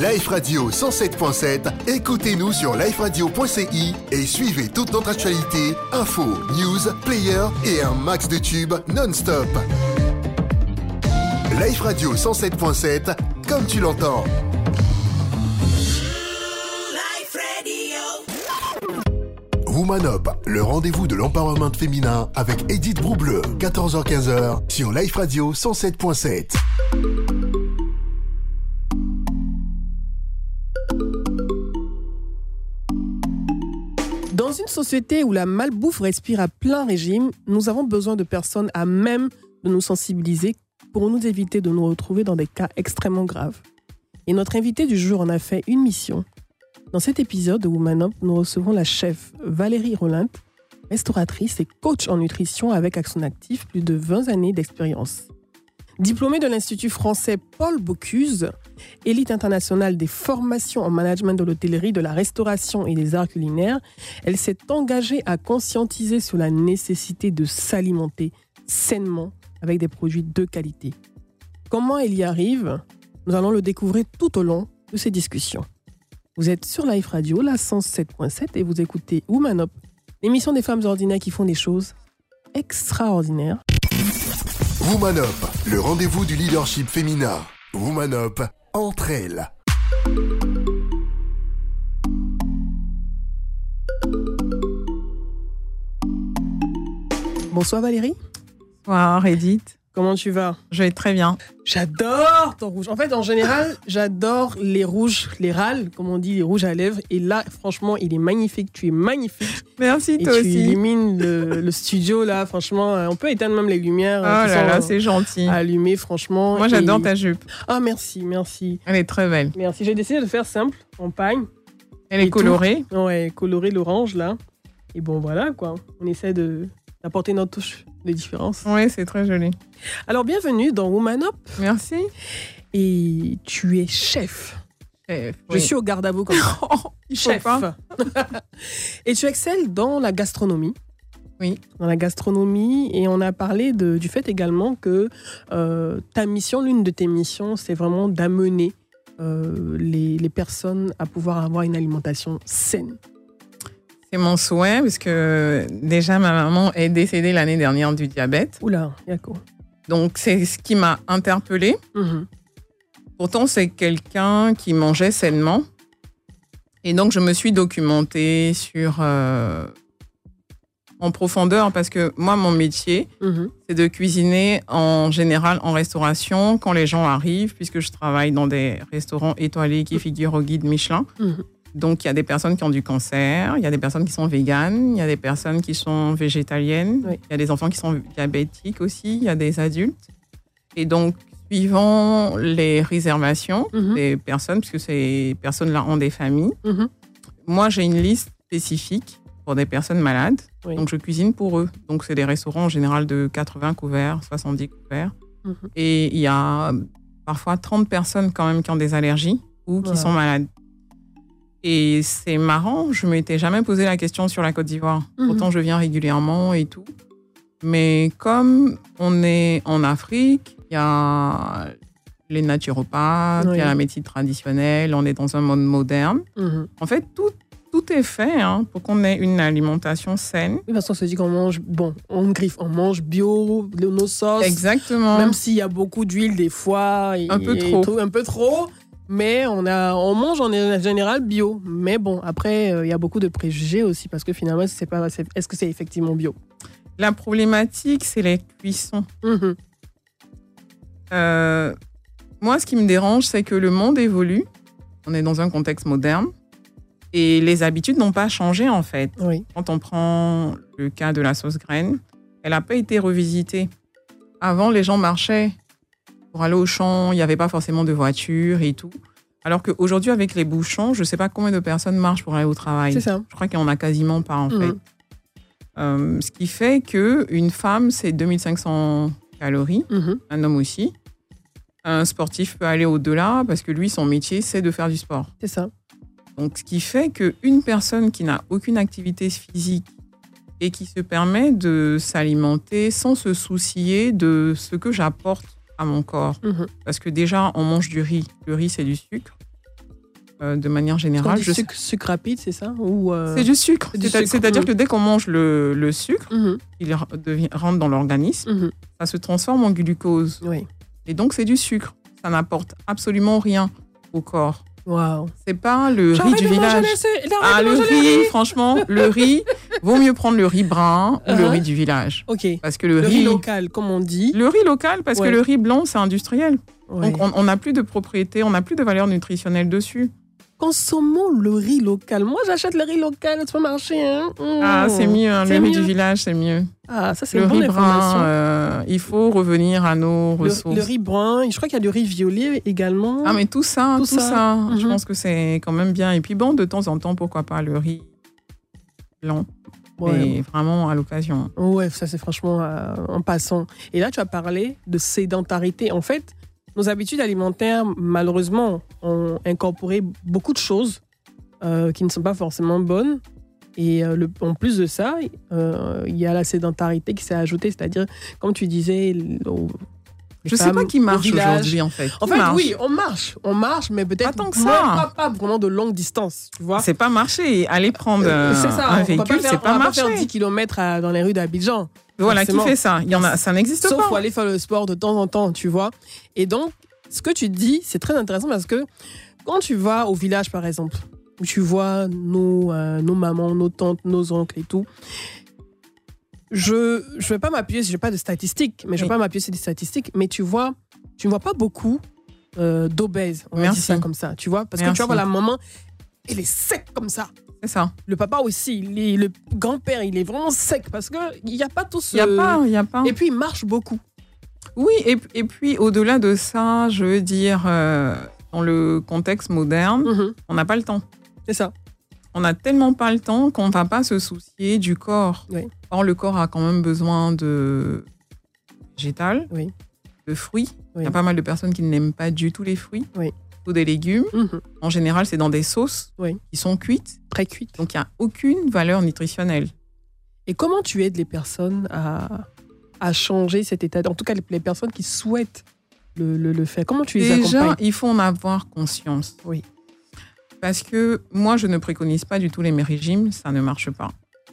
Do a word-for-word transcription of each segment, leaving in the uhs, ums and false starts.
Life Radio cent sept point sept, écoutez-nous sur life radio point c i et suivez toute notre actualité, infos, news, player et un max de tubes non-stop. Life Radio cent sept point sept, comme tu l'entends. Woman Up, le rendez-vous de l'empowerment féminin avec Edith Broubleu, quatorze heures quinze sur Life Radio cent sept point sept. Dans une société où la malbouffe respire à plein régime, nous avons besoin de personnes à même de nous sensibiliser pour nous éviter de nous retrouver dans des cas extrêmement graves. Et notre invité du jour en a fait une mission. Dans cet épisode de Woman Up, nous recevons la chef Valérie Rolint, restauratrice et coach en nutrition avec à son actif plus de vingt années d'expérience. Diplômée de l'Institut français Paul Bocuse, élite internationale des formations en management de l'hôtellerie, de la restauration et des arts culinaires, elle s'est engagée à conscientiser sur la nécessité de s'alimenter sainement avec des produits de qualité. Comment elle y arrive ? Nous allons le découvrir tout au long de ces discussions. Vous êtes sur Life Radio, la cent sept point sept, et vous écoutez Woman Up, l'émission des femmes ordinaires qui font des choses extraordinaires. Woman Up, le rendez-vous du leadership féminin. Woman Up, entre elles. Bonsoir Valérie. Bonsoir Edith. Comment tu vas ? Je vais très bien. J'adore ton rouge. En fait, en général, j'adore les rouges, les râles, comme on dit, les rouges à lèvres. Et là, franchement, il est magnifique. Tu es magnifique. Merci, et toi tu aussi. Tu illumines le, le studio, là. Franchement, on peut éteindre même les lumières. Oh là là, c'est gentil. Allumées, franchement. Moi, j'adore et... ta jupe. Ah, merci, merci. Elle est très belle. Merci. J'ai décidé de faire simple, en pagne. Elle est colorée. Tout. Ouais, colorée, l'orange, là. Et bon, voilà, quoi. On essaie de... d'apporter notre touche de différence. Oui, c'est très joli. Alors, bienvenue dans Woman Up. Merci. Et tu es chef. Chef, Je oui. suis au garde à vous comme ça. Oh, chef. Et tu excelles dans la gastronomie. Oui. Dans la gastronomie. Et on a parlé de, du fait également que euh, ta mission, l'une de tes missions, c'est vraiment d'amener euh, les, les personnes à pouvoir avoir une alimentation saine. C'est mon souhait, parce que déjà, ma maman est décédée l'année dernière du diabète. Oula, d'accord. Donc, c'est ce qui m'a interpellée. Mm-hmm. Pourtant, c'est quelqu'un qui mangeait sainement. Et donc, je me suis documentée sur... Euh, en profondeur, parce que moi, mon métier, mm-hmm. c'est de cuisiner en général en restauration quand les gens arrivent, puisque je travaille dans des restaurants étoilés qui figurent au guide Michelin. Mm-hmm. Donc, il y a des personnes qui ont du cancer, il y a des personnes qui sont véganes, il y a des personnes qui sont végétaliennes, oui. Il y a des enfants qui sont diabétiques aussi, il y a des adultes. Et donc, suivant les réservations mm-hmm. des personnes, puisque ces personnes-là ont des familles, mm-hmm. moi, j'ai une liste spécifique pour des personnes malades. Oui. Donc, je cuisine pour eux. Donc, c'est des restaurants en général de quatre-vingts couverts, soixante-dix couverts. Mm-hmm. Et il y a parfois trente personnes quand même qui ont des allergies ou qui wow. sont malades. Et c'est marrant, je ne m'étais jamais posé la question sur la Côte d'Ivoire. Mmh. Pourtant, je viens régulièrement et tout. Mais comme on est en Afrique, il y a les naturopathes, il oui. y a la médecine traditionnelle, on est dans un monde moderne. Mmh. En fait, tout, tout est fait hein, pour qu'on ait une alimentation saine. Oui, parce qu'on se dit qu'on mange, bon, on griffe, on mange bio, nos sauces. Exactement. Même s'il y a beaucoup d'huile des fois. Et, un peu trop. Tout, un peu trop. Mais on, a, on mange en général bio. Mais bon, après, il euh, y a beaucoup de préjugés aussi parce que finalement, c'est pas, c'est, est-ce que c'est effectivement bio ? La problématique, c'est les cuissons. Mmh. Euh, moi, ce qui me dérange, c'est que le monde évolue. On est dans un contexte moderne. Et les habitudes n'ont pas changé, en fait. Oui. Quand on prend le cas de la sauce graine, elle n'a pas été revisitée. Avant, les gens marchaient. Pour aller au champ, il n'y avait pas forcément de voiture et tout. Alors qu'aujourd'hui, avec les bouchons, je ne sais pas combien de personnes marchent pour aller au travail. C'est ça. Je crois qu'il n'y en a quasiment pas, en mmh. fait. Euh, ce qui fait qu'une femme, c'est deux mille cinq cents calories, mmh. un homme aussi. Un sportif peut aller au-delà parce que lui, son métier, c'est de faire du sport. C'est ça. Donc, ce qui fait qu'une personne qui n'a aucune activité physique et qui se permet de s'alimenter sans se soucier de ce que j'apporte à mon corps. Mmh. Parce que déjà, on mange du riz. Le riz, c'est du sucre. euh, de manière générale. C'est du sucre, sucre rapide, c'est ça Ou euh... C'est du sucre. C'est du C'est- sucre. C'est-à-dire Mm. que dès qu'on mange le, le sucre, Mhm, il r- devient- rentre dans l'organisme, mhm. ça se transforme en glucose. Oui. Et donc, c'est du sucre. Ça n'apporte absolument rien au corps. Waouh. C'est pas le riz J'arrête du de manger village. les- j'arrête Ah, de le manger riz, les riz. franchement, le riz, vaut mieux prendre le riz brun ou le Uh-huh. riz du village. Ok. Parce que le, Le riz, riz local, comme on dit. le riz local, parce Ouais. que le riz blanc, c'est industriel. Ouais. Donc, on on n'a plus de propriété, on n'a plus de valeur nutritionnelle dessus. Consommons le riz local. Moi, j'achète le riz local au supermarché. Hein. Mmh. Ah, c'est mieux, hein, C'est le riz mieux. du village, c'est mieux. Ah, ça, c'est Le une bonne riz brun, information. euh, il faut revenir à nos Le, ressources. le riz brun, je crois qu'il y a du riz violet également. Ah, mais tout ça, Tout tout, ça. ça, Mhm. je pense que c'est quand même bien. Et puis bon, de temps en temps, pourquoi pas le riz blanc, Ouais. mais vraiment à l'occasion. Ouais, ça c'est franchement euh, en passant. Et là, tu as parlé de sédentarité. En fait, nos habitudes alimentaires, malheureusement, ont incorporé beaucoup de choses euh, qui ne sont pas forcément bonnes. Et euh, le, en plus de ça, euh, il y a la sédentarité qui s'est ajoutée, c'est-à-dire, comme tu disais, au- les Je sais femmes pas qui au marche village. aujourd'hui, en fait. En Qui fait, marche oui, on marche, on marche, mais peut-être Pas tant que moins- ça. Pas, pas vraiment de longue distance, tu vois. C'est pas marcher. Aller prendre euh, C'est ça, un on véhicule, va pas faire, c'est pas on va pas faire marcher. dix kilomètres à- dans les rues d'Abidjan. Voilà, qui forcément. fait ça Il y en a, ça n'existe Sauf pas. faut aller faire le sport de temps en temps, tu vois. Et donc, ce que tu dis, c'est très intéressant parce que quand tu vas au village, par exemple, où tu vois nos, euh, nos mamans, nos tantes, nos oncles et tout, je ne vais pas m'appuyer, je n'ai pas de statistiques, mais je ne vais Oui. pas m'appuyer sur des statistiques, mais tu vois, tu ne vois pas beaucoup euh, d'obèses, on va Merci. dire ça comme ça, tu vois. Parce que Merci. tu vois, la maman, elle est sec comme ça. C'est ça. Le papa aussi, il est- le grand-père, il est vraiment sec parce qu'il n'y a pas tout ce... Il y a pas, il y a pas. Et puis, il marche beaucoup. Oui, et, et puis au-delà de ça, je veux dire, euh, dans le contexte moderne, Mhm. on n'a pas le temps. C'est ça. On n'a tellement pas le temps qu'on ne va pas se soucier du corps. Oui. Or, le corps a quand même besoin de végétal, Oui. de fruits. Il Oui. y a pas mal de personnes qui n'aiment pas du tout les fruits Oui. ou des légumes. Mhm. En général, c'est dans des sauces Oui. qui sont cuites. Très cuite. Donc, il n'y a aucune valeur nutritionnelle. Et comment tu aides les personnes à, à changer cet état, en tout cas les, les personnes qui souhaitent le, le, le faire, comment tu les Déjà, accompagnes? il faut en avoir conscience. Oui. Parce que moi, je ne préconise pas du tout les régimes, ça ne marche pas.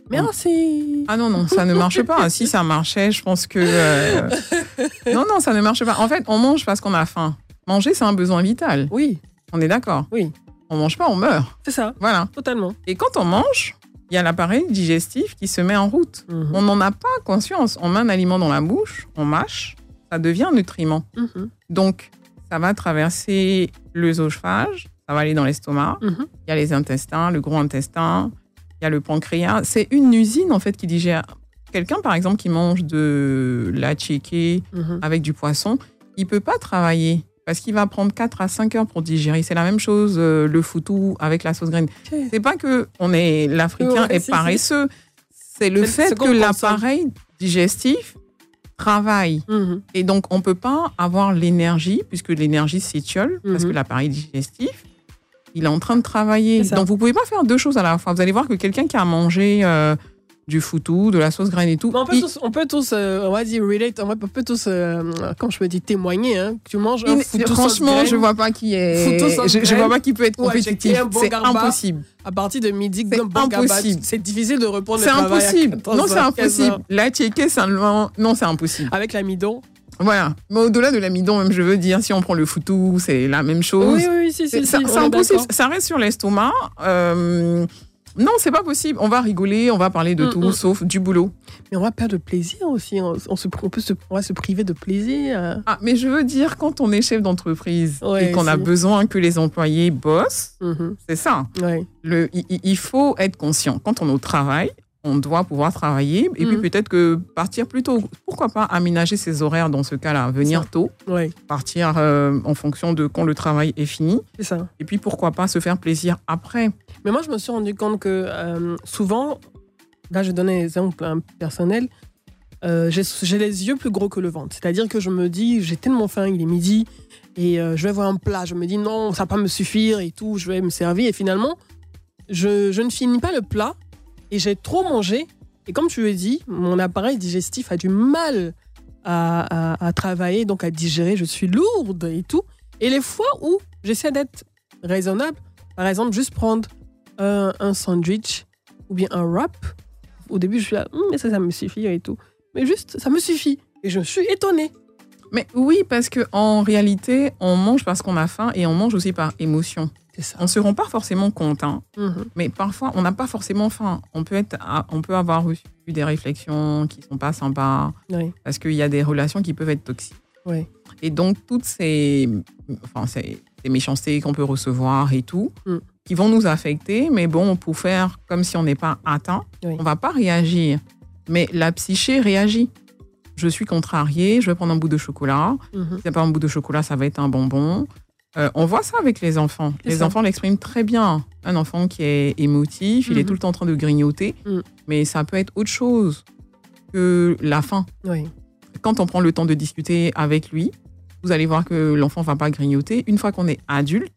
Merci. Ah non, non, ça ne marche pas. Si ça marchait, je pense que... euh, Non, non, ça ne marche pas. En fait, on mange parce qu'on a faim. Manger, c'est un besoin vital. Oui, On est d'accord. oui, On mange pas, on meurt. c'est ça, Voilà. totalement. Et quand on mange, il y a l'appareil digestif qui se met en route. Mhm. On n'en a pas conscience. On met un aliment dans la bouche, on mâche, ça devient un nutriment. Mhm. Donc, ça va traverser l'œsophage, ça va aller dans l'estomac. Mhm. Il y a les intestins, le gros intestin, il y a le pancréas. C'est une usine, en fait, qui digère. Quelqu'un, par exemple, qui mange de la tchéké Mhm. avec du poisson, il peut pas travailler parce qu'il va prendre quatre à cinq heures pour digérer. C'est la même chose, euh, le foutou avec la sauce graine. Ok. C'est pas que on est l'Africain Ouais, est si, si. paresseux. C'est le C'est- fait c'est qu'on que consomme. l'appareil digestif travaille. Mhm. Et donc, on ne peut pas avoir l'énergie, puisque l'énergie s'étiole, parce Mhm. que l'appareil digestif, il est en train de travailler. C'est ça. Donc, vous ne pouvez pas faire deux choses à la fois. Vous allez voir que quelqu'un qui a mangé euh, du foutou, de la sauce graine et tout, Mais on peut il- tous, on peut tous euh, on va dire relate, on va- on peut tous, euh, comme je me dis, témoigner. Hein, que tu manges un il- foutou sauce franchement, graine je vois pas qui est. Foutou sauce Je, je graine. vois pas qui peut être Ouais, compétitif. j'ai un bon C'est garba. impossible. à partir de midi. C'est un bon gabarit. impossible. C'est difficile de reprendre C'est le travail à impossible. quatorze Non, c'est heures, quinze heures. impossible. La tchéké, c'est un... Non, c'est impossible. Avec l'amidon. Voilà. Mais au-delà de l'amidon, même, je veux dire, si on prend le foutou, c'est la même chose. Oui, oui, oui, si, si, C'est si, ça- on c'est est impossible. d'accord. Ça reste sur l'estomac. Euh, Non, c'est pas possible. On va rigoler, on va parler de Mm, tout, mm. sauf du boulot. Mais on va perdre de plaisir aussi. On, on se, on peut se, on va se priver de plaisir. Ah, mais je veux dire, quand on est chef d'entreprise Ouais, et qu'on a si. besoin que les employés bossent, Mhm. c'est ça. Ouais. Le, il, il faut être conscient. Quand on est au travail, on doit pouvoir travailler et Mm. puis peut-être que partir plus tôt. Pourquoi pas aménager ses horaires dans ce cas-là, venir Ça. tôt, Ouais, partir euh, en fonction de quand le travail est fini c'est ça. et puis pourquoi pas se faire plaisir après. Mais moi, je me suis rendu compte que euh, souvent, là, je donne un exemple hein, personnel, euh, j'ai j'ai les yeux plus gros que le ventre. C'est-à-dire que je me dis, j'ai tellement faim, il est midi, et euh, je vais voir un plat. Je me dis, non, ça va pas me suffire et tout, je vais me servir. Et finalement, je, je ne finis pas le plat et j'ai trop mangé. Et comme tu le dis, mon appareil digestif a du mal à, à- à travailler, donc à digérer. Je suis lourde et tout. Et les fois où j'essaie d'être raisonnable, Par exemple, juste prendre un, un sandwich ou bien un wrap. Au début, je suis là, hm, mais ça, ça me suffit et tout. Mais juste, ça me suffit. Et je suis étonnée. Mais oui, parce qu'en réalité, on mange parce qu'on a faim et on mange aussi par émotion. C'est ça. On ne se rend pas forcément compte, hein. Mm-hmm. Mais parfois, on n'a pas forcément faim. On peut, être, on peut avoir reçu des réflexions qui ne sont pas sympas, Oui. parce qu'il y a des relations qui peuvent être toxiques. Oui. Et donc, toutes ces, enfin, ces, ces méchancetés qu'on peut recevoir et tout, mm. qui vont nous affecter, mais bon, pour faire comme si on n'est pas atteint, Oui. on ne va pas réagir. Mais la psyché réagit. Je suis contrariée, je vais prendre un bout de chocolat. Mm-hmm. Si c'est pas un bout de chocolat, ça va être un bonbon. Euh, on voit ça avec les enfants. C'est les ça. enfants l'expriment très bien. Un enfant qui est émotif, il Mm-hmm. est tout le temps en train de grignoter, Mm. mais ça peut être autre chose que la faim. Oui. Quand on prend le temps de discuter avec lui, vous allez voir que l'enfant ne va pas grignoter. Une fois qu'on est adulte,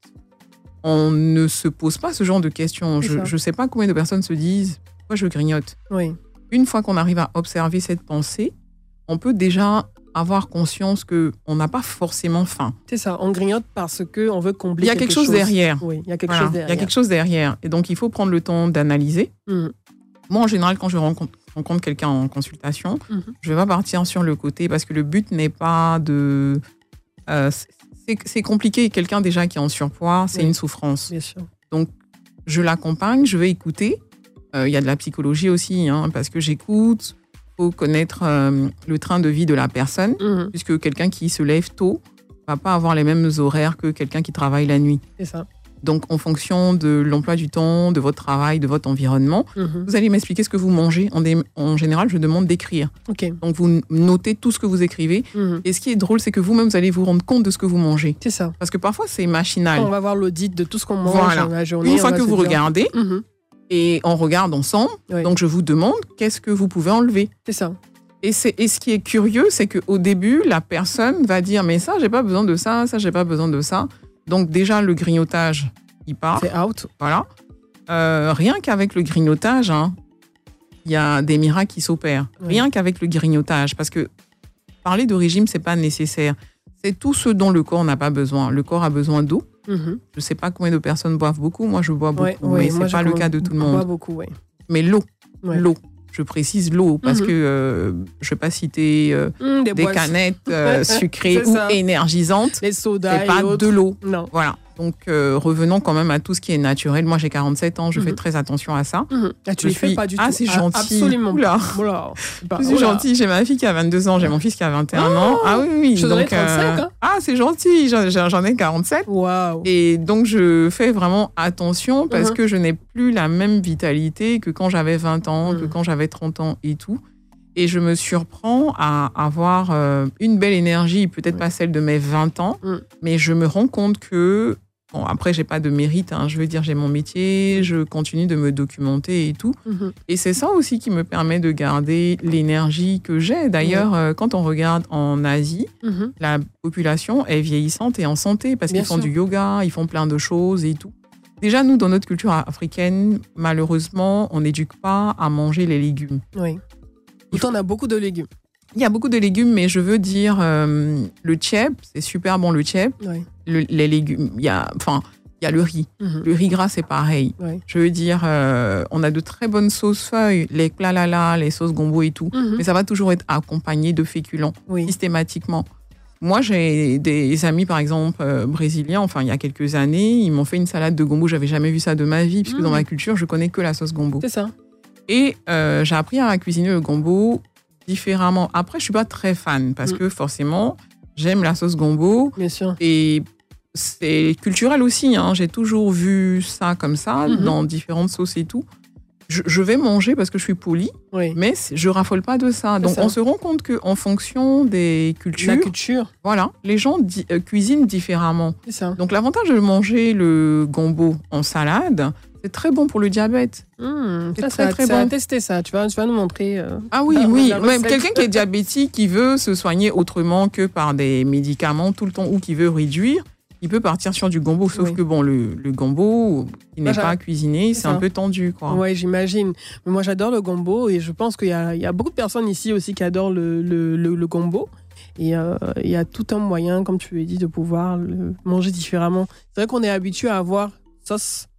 on ne se pose pas ce genre de questions. C'est ça. Je ne sais pas combien de personnes se disent « Pourquoi je grignote ?» Oui. Une fois qu'on arrive à observer cette pensée, on peut déjà avoir conscience qu'on n'a pas forcément faim. C'est ça. On grignote parce qu'on veut combler Il y a quelque chose derrière. Oui, il y a quelque Voilà, chose derrière. il y a quelque chose derrière. Et donc, il faut prendre le temps d'analyser. Mm. Moi, en général, quand je rencontre, rencontre quelqu'un en consultation, Mm-hmm. je ne vais pas partir sur le côté parce que le but n'est pas de... Euh, c'est, c'est compliqué. Quelqu'un déjà qui est en surpoids, c'est Oui. une souffrance. Bien sûr. Donc, je l'accompagne, je vais écouter. Euh, il y a de la psychologie aussi, hein, parce que j'écoute. Il faut connaître euh, le train de vie de la personne, Mm-hmm. puisque quelqu'un qui se lève tôt ne va pas avoir les mêmes horaires que quelqu'un qui travaille la nuit. C'est ça. Donc, en fonction de l'emploi du temps, de votre travail, de votre environnement, Mm-hmm. vous allez m'expliquer ce que vous mangez. En, dé- en général, je demande d'écrire. OK. Donc, vous notez tout ce que vous écrivez. Mm-hmm. Et ce qui est drôle, c'est que vous-même, vous allez vous rendre compte de ce que vous mangez. C'est ça. Parce que parfois, c'est machinal. On va voir l'audit de tout ce qu'on mange Voilà. dans la journée. Une on fois va que se vous dire- regardez, Mhm. et on regarde ensemble, Oui. donc je vous demande qu'est-ce que vous pouvez enlever. C'est ça. Et, c'est, et ce qui est curieux, c'est qu'au début, la personne va dire « mais ça, j'ai pas besoin de ça, ça, j'ai pas besoin de ça ». Donc déjà, le grignotage, il part. C'est out. Voilà. Euh, rien qu'avec le grignotage, hein, il y a des miracles qui s'opèrent. Oui. Rien qu'avec le grignotage. Parce que parler de régime, c'est pas nécessaire. C'est tout ce dont le corps n'a pas besoin. Le corps a besoin d'eau. Mhm. Je sais pas combien de personnes boivent beaucoup. Moi, je bois beaucoup. Ouais, ouais, mais moi, c'est je pas le commence- cas de tout le je monde. bois beaucoup, oui. Mais l'eau. Ouais. L'eau. Je précise l'eau parce Mhm. que euh, je ne vais pas citer euh, Mm, des des boissons. canettes euh, sucrées C'est ou ça. énergisantes. Les sodas C'est et pas autres. de l'eau. Non. Voilà. Donc, euh, revenons quand même à tout ce qui est naturel. Moi, j'ai quarante-sept ans, je Mhm. fais très attention à ça. Mhm. Ah, tu Je les fais suis- pas du Ah, tout. c'est gentil. Absolument. Oula. Oula. C'est pas- Je suis oula. gentille. J'ai ma fille qui a vingt-deux ans, j'ai mon fils qui a vingt et un ans. Ah oui, oui. je donnerais donc, euh, trente-cinq, hein. Ah, c'est gentil. J'en, j'en ai quarante-sept. Waouh. Et donc, je fais vraiment attention parce Mhm. que je n'ai plus la même vitalité que quand j'avais vingt ans, que Mhm. quand j'avais trente ans et tout. Et je me surprends à avoir euh, une belle énergie, peut-être Ouais. pas celle de mes vingt ans, Mhm. mais je me rends compte que, bon, après, j'ai pas de mérite, hein, je veux dire, j'ai mon métier, je continue de me documenter et tout. Mhm. Et c'est ça aussi qui me permet de garder l'énergie que j'ai. D'ailleurs, euh, quand on regarde en Asie, Mhm. la population est vieillissante et en santé parce Bien qu'ils font sûr. du yoga, ils font plein de choses et tout. Déjà, nous, dans notre culture africaine, malheureusement, on n'éduque pas à manger les légumes. Oui. Pourtant, on a beaucoup de légumes. Il y a beaucoup de légumes, mais je veux dire, euh, le tchèp, c'est super bon le tchèp. Oui. Le- les légumes, il y a, enfin, il y a le riz. Mhm. Le riz gras, c'est pareil. Oui. Je veux dire, euh, on a de très bonnes sauces feuilles, les plalala, les sauces gombo et tout. Mhm. Mais ça va toujours être accompagné de féculents, Oui. systématiquement. Moi, j'ai des amis, par exemple, euh, brésiliens, enfin, il y a quelques années, ils m'ont fait une salade de gombo. J'avais jamais vu ça de ma vie, puisque Mhm. dans ma culture, je connais que la sauce gombo. C'est ça. Et euh, j'ai appris à cuisiner le gombo différemment. Après, je suis pas très fan, parce Mhm. que forcément, j'aime la sauce gombo. Bien sûr. Et c'est culturel aussi, hein. J'ai toujours vu ça comme ça, Mhm. dans différentes sauces et tout. Je, je vais manger parce que je suis polie, Oui. mais c'est- je raffole pas de ça. Donc, ça. on se rend compte qu'en fonction des cultures, La culture. voilà, les gens di- euh, cuisinent différemment. C'est ça. Donc, l'avantage de manger le gombo en salade, c'est très bon pour le diabète. Mmh, C'est ça, très, ça, très ça a bon. testé ça. Tu vas, tu vas nous montrer. euh, Ah oui, la- oui. la Même recette. quelqu'un qui est diabétique, qui veut se soigner autrement que par des médicaments tout le temps ou qui veut réduire, il peut partir sur du gombo. Sauf Oui. que bon, le, le gombo, il n'est Moi, j'a- pas cuisiné, c'est c'est un ça. peu tendu, quoi. Ouais, j'imagine. Mais moi, j'adore le gombo et je pense qu'il y a, il y a beaucoup de personnes ici aussi qui adorent le, le, le, le gombo. Et euh, il y a tout un moyen, comme tu l'as dit, de pouvoir le manger différemment. C'est vrai qu'on est habitué à avoir sauce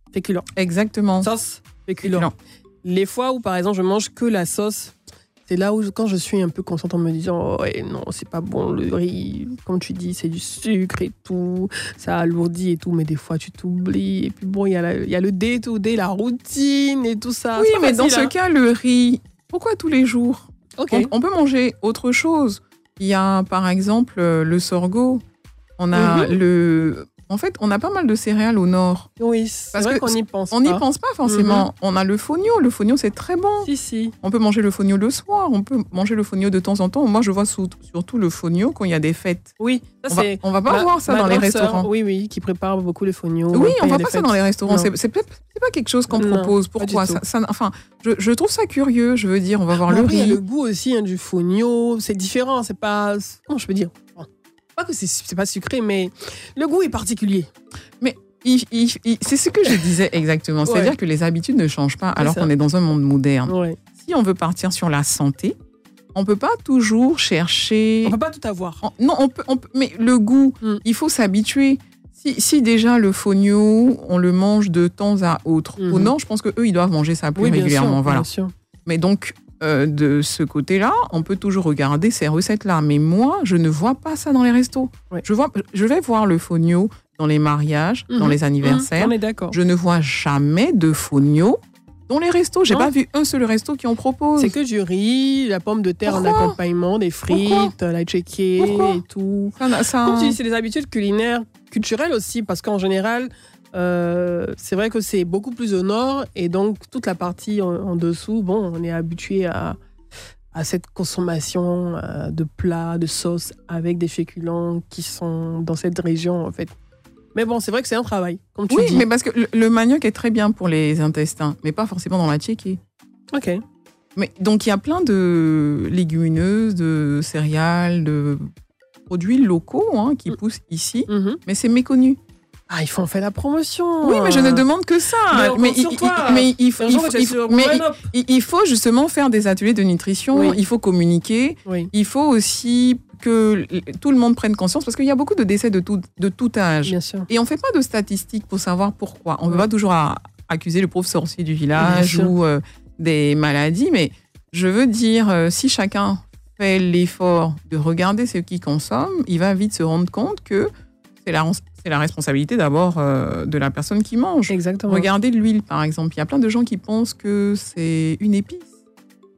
féculent. Exactement. Sauce, féculent. Féculent. Les fois où, par exemple, je mange que la sauce, c'est là où, quand je suis un peu consciente en me disant oh, ouais, non, c'est pas bon, le riz, comme tu dis, c'est du sucre et tout, ça alourdit et tout, mais des fois, tu t'oublies. Et puis bon, il y, y a le day to day, la routine et tout ça. Oui, mais facile, dans ce hein. cas, le riz, pourquoi tous les jours? Okay. on, on peut manger autre chose. Il y a, par exemple, le sorgho. On a mm-hmm. le... En fait, on a pas mal de céréales au nord. Oui, c'est Parce vrai que qu'on n'y pense on pas. On n'y pense pas forcément. Mm-hmm. On a le fonio. Le fonio, c'est très bon. Si, si. On peut manger le fonio le soir. On peut manger le fonio de temps en temps. Moi, je vois sous, surtout le fonio quand il y a des fêtes. Oui, ça, on, c'est va, on va pas ma, voir ça dans les restaurants. Sœur, oui, oui, qui prépare beaucoup le fonio. Oui, on va pas ça dans les restaurants. C'est, c'est, c'est pas quelque chose qu'on non, propose. Pourquoi ça, ça, Enfin, je, je trouve ça curieux. Je veux dire, on va voir bon, le riz. riz. Il y a le goût aussi hein, du fonio. C'est différent. C'est pas... Comment je peux dire Pas que c'est, c'est pas sucré, mais le goût est particulier. Mais il, il, il, c'est ce que je disais exactement. Ouais. C'est-à-dire que les habitudes ne changent pas alors qu'on est dans un monde moderne. Ouais. Si on veut partir sur la santé, on ne peut pas toujours chercher... On ne peut pas tout avoir. On, non, on peut, on peut, mais le goût, mm. il faut s'habituer. Si, si déjà le fonio, on le mange de temps à autre. Mm-hmm. Au nord, je pense qu'eux, ils doivent manger ça plus oui, régulièrement. Bien sûr, voilà. bien sûr. Mais donc... Euh, de ce côté-là, on peut toujours regarder ces recettes-là. Mais moi, je ne vois pas ça dans les restos. Ouais. Je, vois, je vais voir le fonio dans les mariages, mmh. dans les anniversaires. Mmh, on est d'accord. Je ne vois jamais de fonio dans les restos. Je n'ai pas vu un seul resto qui en propose. C'est que du riz, la pomme de terre Pourquoi? en accompagnement, des frites, Pourquoi? la tchéké et tout. Ça, ça... Comme tu dis, c'est des habitudes culinaires, culturelles aussi, parce qu'en général... Euh, c'est vrai que c'est beaucoup plus au nord et donc toute la partie en, en dessous, bon, on est habitué à, à cette consommation euh, de plats, de sauces avec des féculents qui sont dans cette région en fait. Mais bon, c'est vrai que c'est un travail, comme tu oui, dis. Oui, mais parce que le, le manioc est très bien pour les intestins, mais pas forcément dans la tchéké. Ok. Mais donc il y a plein de légumineuses, de céréales, de produits locaux hein, qui mmh. poussent ici, mmh. mais c'est méconnu. Ah, il faut en faire la promotion. Oui, mais je ne demande que ça. Mais, mais, il, il, mais, il, faut, il, faut, il, faut, mais il, il faut justement faire des ateliers de nutrition, oui. il faut communiquer, oui. il faut aussi que tout le monde prenne conscience, parce qu'il y a beaucoup de décès de tout, de tout âge. Bien sûr. Et on ne fait pas de statistiques pour savoir pourquoi. On ne oui. veut pas toujours à, accuser le pauvre sorcier du village ou euh, des maladies, mais je veux dire, euh, si chacun fait l'effort de regarder ce qu'il consomme, il va vite se rendre compte que c'est la C'est la responsabilité d'abord euh, de la personne qui mange. Exactement. Regardez l'huile, par exemple. Il y a plein de gens qui pensent que c'est une épice. L'huile ?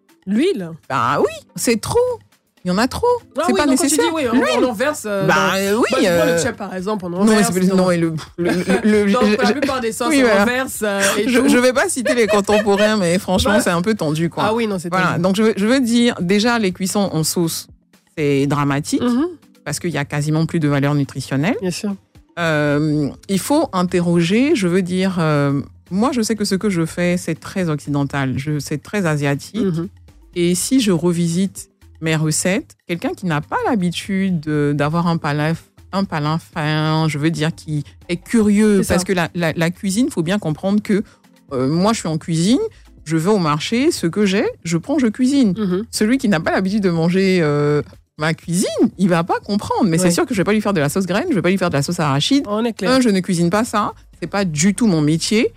Bah oui, c'est trop. Il y en a trop. Ah c'est oui, pas non, nécessaire. Quand tu dis, oui, on, on en verse. Euh, bah dans... oui. Bah, je euh... prends le chef, par exemple, on en non, verse. Mais dans... non, mais le, le, le, le donc, je, la plupart des sauces, oui, on voilà. en verse. Euh, et je, tout. je vais pas citer les contemporains, mais franchement, bah... c'est un peu tendu, quoi. Ah oui, non, c'est voilà. tendu. Donc, je veux, je veux dire, déjà, les cuissons en sauce, c'est dramatique, mm-hmm. parce qu'il y a quasiment plus de valeur nutritionnelle. Bien sûr. Euh, il faut interroger, je veux dire, euh, moi je sais que ce que je fais c'est très occidental, je, c'est très asiatique mm-hmm. et si je revisite mes recettes, quelqu'un qui n'a pas l'habitude de, d'avoir un palais, un palin fin, je veux dire qui est curieux, c'est parce que la, la, la cuisine, il faut bien comprendre que euh, moi je suis en cuisine, je vais au marché, ce que j'ai, je prends, je cuisine. Mm-hmm. Celui qui n'a pas l'habitude de manger... Euh, ma cuisine, il va pas comprendre. Mais ouais. c'est sûr que je vais pas lui faire de la sauce graine, je vais pas lui faire de la sauce arachide. On est clair. Un, je ne cuisine pas ça. C'est pas du tout mon métier.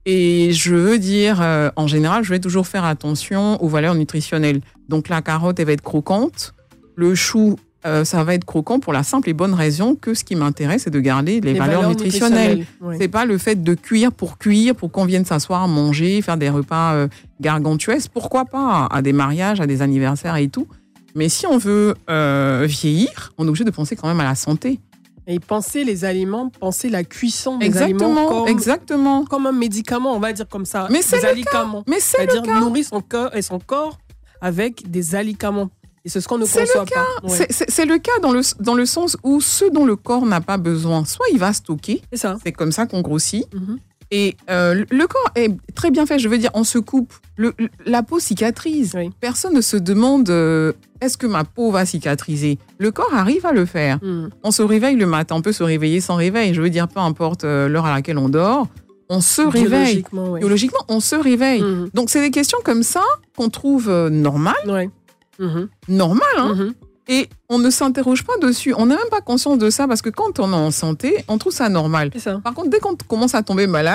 Et je veux dire, euh, en général, je vais toujours faire attention aux valeurs nutritionnelles. Donc la carotte, elle va être croquante. Le chou, euh, ça va être croquant pour la simple et bonne raison que ce qui m'intéresse, c'est de garder les, les valeurs, valeurs nutritionnelles. nutritionnelles. Ouais. C'est pas le fait de cuire pour cuire, pour qu'on vienne s'asseoir, manger, faire des repas euh, gargantuesques. Pourquoi pas à des mariages, à des anniversaires et tout. Mais si on veut euh, vieillir, on est obligé de penser quand même à la santé. Et penser les aliments, penser la cuisson des exactement, aliments comme, exactement. comme un médicament, on va dire comme ça. Mais c'est des le alicaments. Cas. Mais c'est C'est-à-dire le cas. nourrir son corps et son corps avec des alicaments. Et c'est ce qu'on ne c'est conçoit le cas. pas. Ouais. C'est, c'est, c'est le cas dans le, dans le sens où ce dont le corps n'a pas besoin, soit il va stocker. C'est ça. C'est comme ça qu'on grossit. Mm-hmm. Et euh, le corps est très bien fait. Je veux dire, on se coupe. Le, la peau cicatrise. Oui. Personne ne se demande euh, est-ce que ma peau va cicatriser. Le corps arrive à le faire. Mm. On se réveille le matin. On peut se réveiller sans réveil. Je veux dire, peu importe euh, l'heure à laquelle on dort, on se réveille. Biologiquement, oui. Biologiquement, on se réveille. Mm. Donc, c'est des questions comme ça qu'on trouve euh, normales. Ouais. Mm-hmm. Normales, hein. Mm-hmm. Et on ne s'interroge pas dessus. On n'a même pas conscience de ça parce que quand on est en santé, on trouve ça normal. C'est ça. Par contre, dès qu'on commence à tomber malade,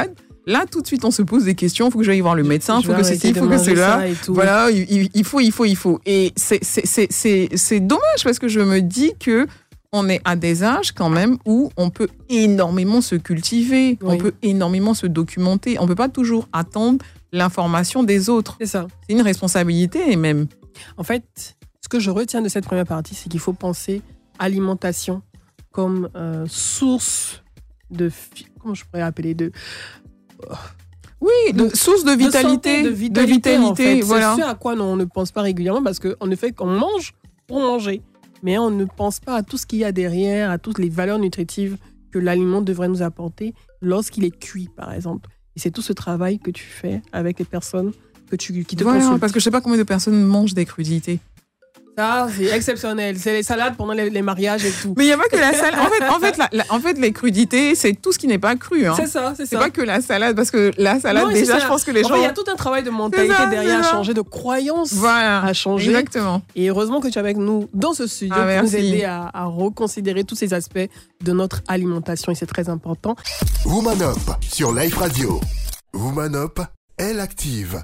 Là, tout de suite, on se pose des questions. Il faut que j'aille voir le médecin, il faut que c'est ci, il faut que c'est là. Voilà, il, il faut, il faut, il faut. Et c'est, c'est, c'est, c'est, c'est dommage parce que je me dis que on est à des âges quand même où on peut énormément se cultiver, oui. on peut énormément se documenter. On ne peut pas toujours attendre l'information des autres. C'est ça. C'est une responsabilité même. En fait, ce que je retiens de cette première partie, c'est qu'il faut penser alimentation comme euh, source de... Comment je pourrais appeler de... Oui, de, source de vitalité. De, santé, de vitalité, de vitalité en fait. Voilà. C'est ce à quoi on ne pense pas régulièrement parce qu'en effet, on mange pour manger. Mais on ne pense pas à tout ce qu'il y a derrière, à toutes les valeurs nutritives que l'aliment devrait nous apporter lorsqu'il est cuit, par exemple. Et c'est tout ce travail que tu fais avec les personnes que tu, qui te voilà, consultent. Parce que je ne sais pas combien de personnes mangent des crudités. Ça, c'est exceptionnel. C'est les salades pendant les, les mariages et tout. Mais il n'y a pas que la salade. En fait, en fait, la, la, en fait les crudités, c'est tout ce qui n'est pas cru. Hein. C'est ça, c'est ça. C'est pas que la salade, parce que la salade, non, déjà, je pense que les en gens... Il y a tout un travail de mentalité ça, derrière à changer, de croyances voilà, à changer. Exactement. Et heureusement que tu es avec nous dans ce studio ah, pour nous aider à, à reconsidérer tous ces aspects de notre alimentation. Et c'est très important. Woman Up sur Life Radio. Woman Up, elle active.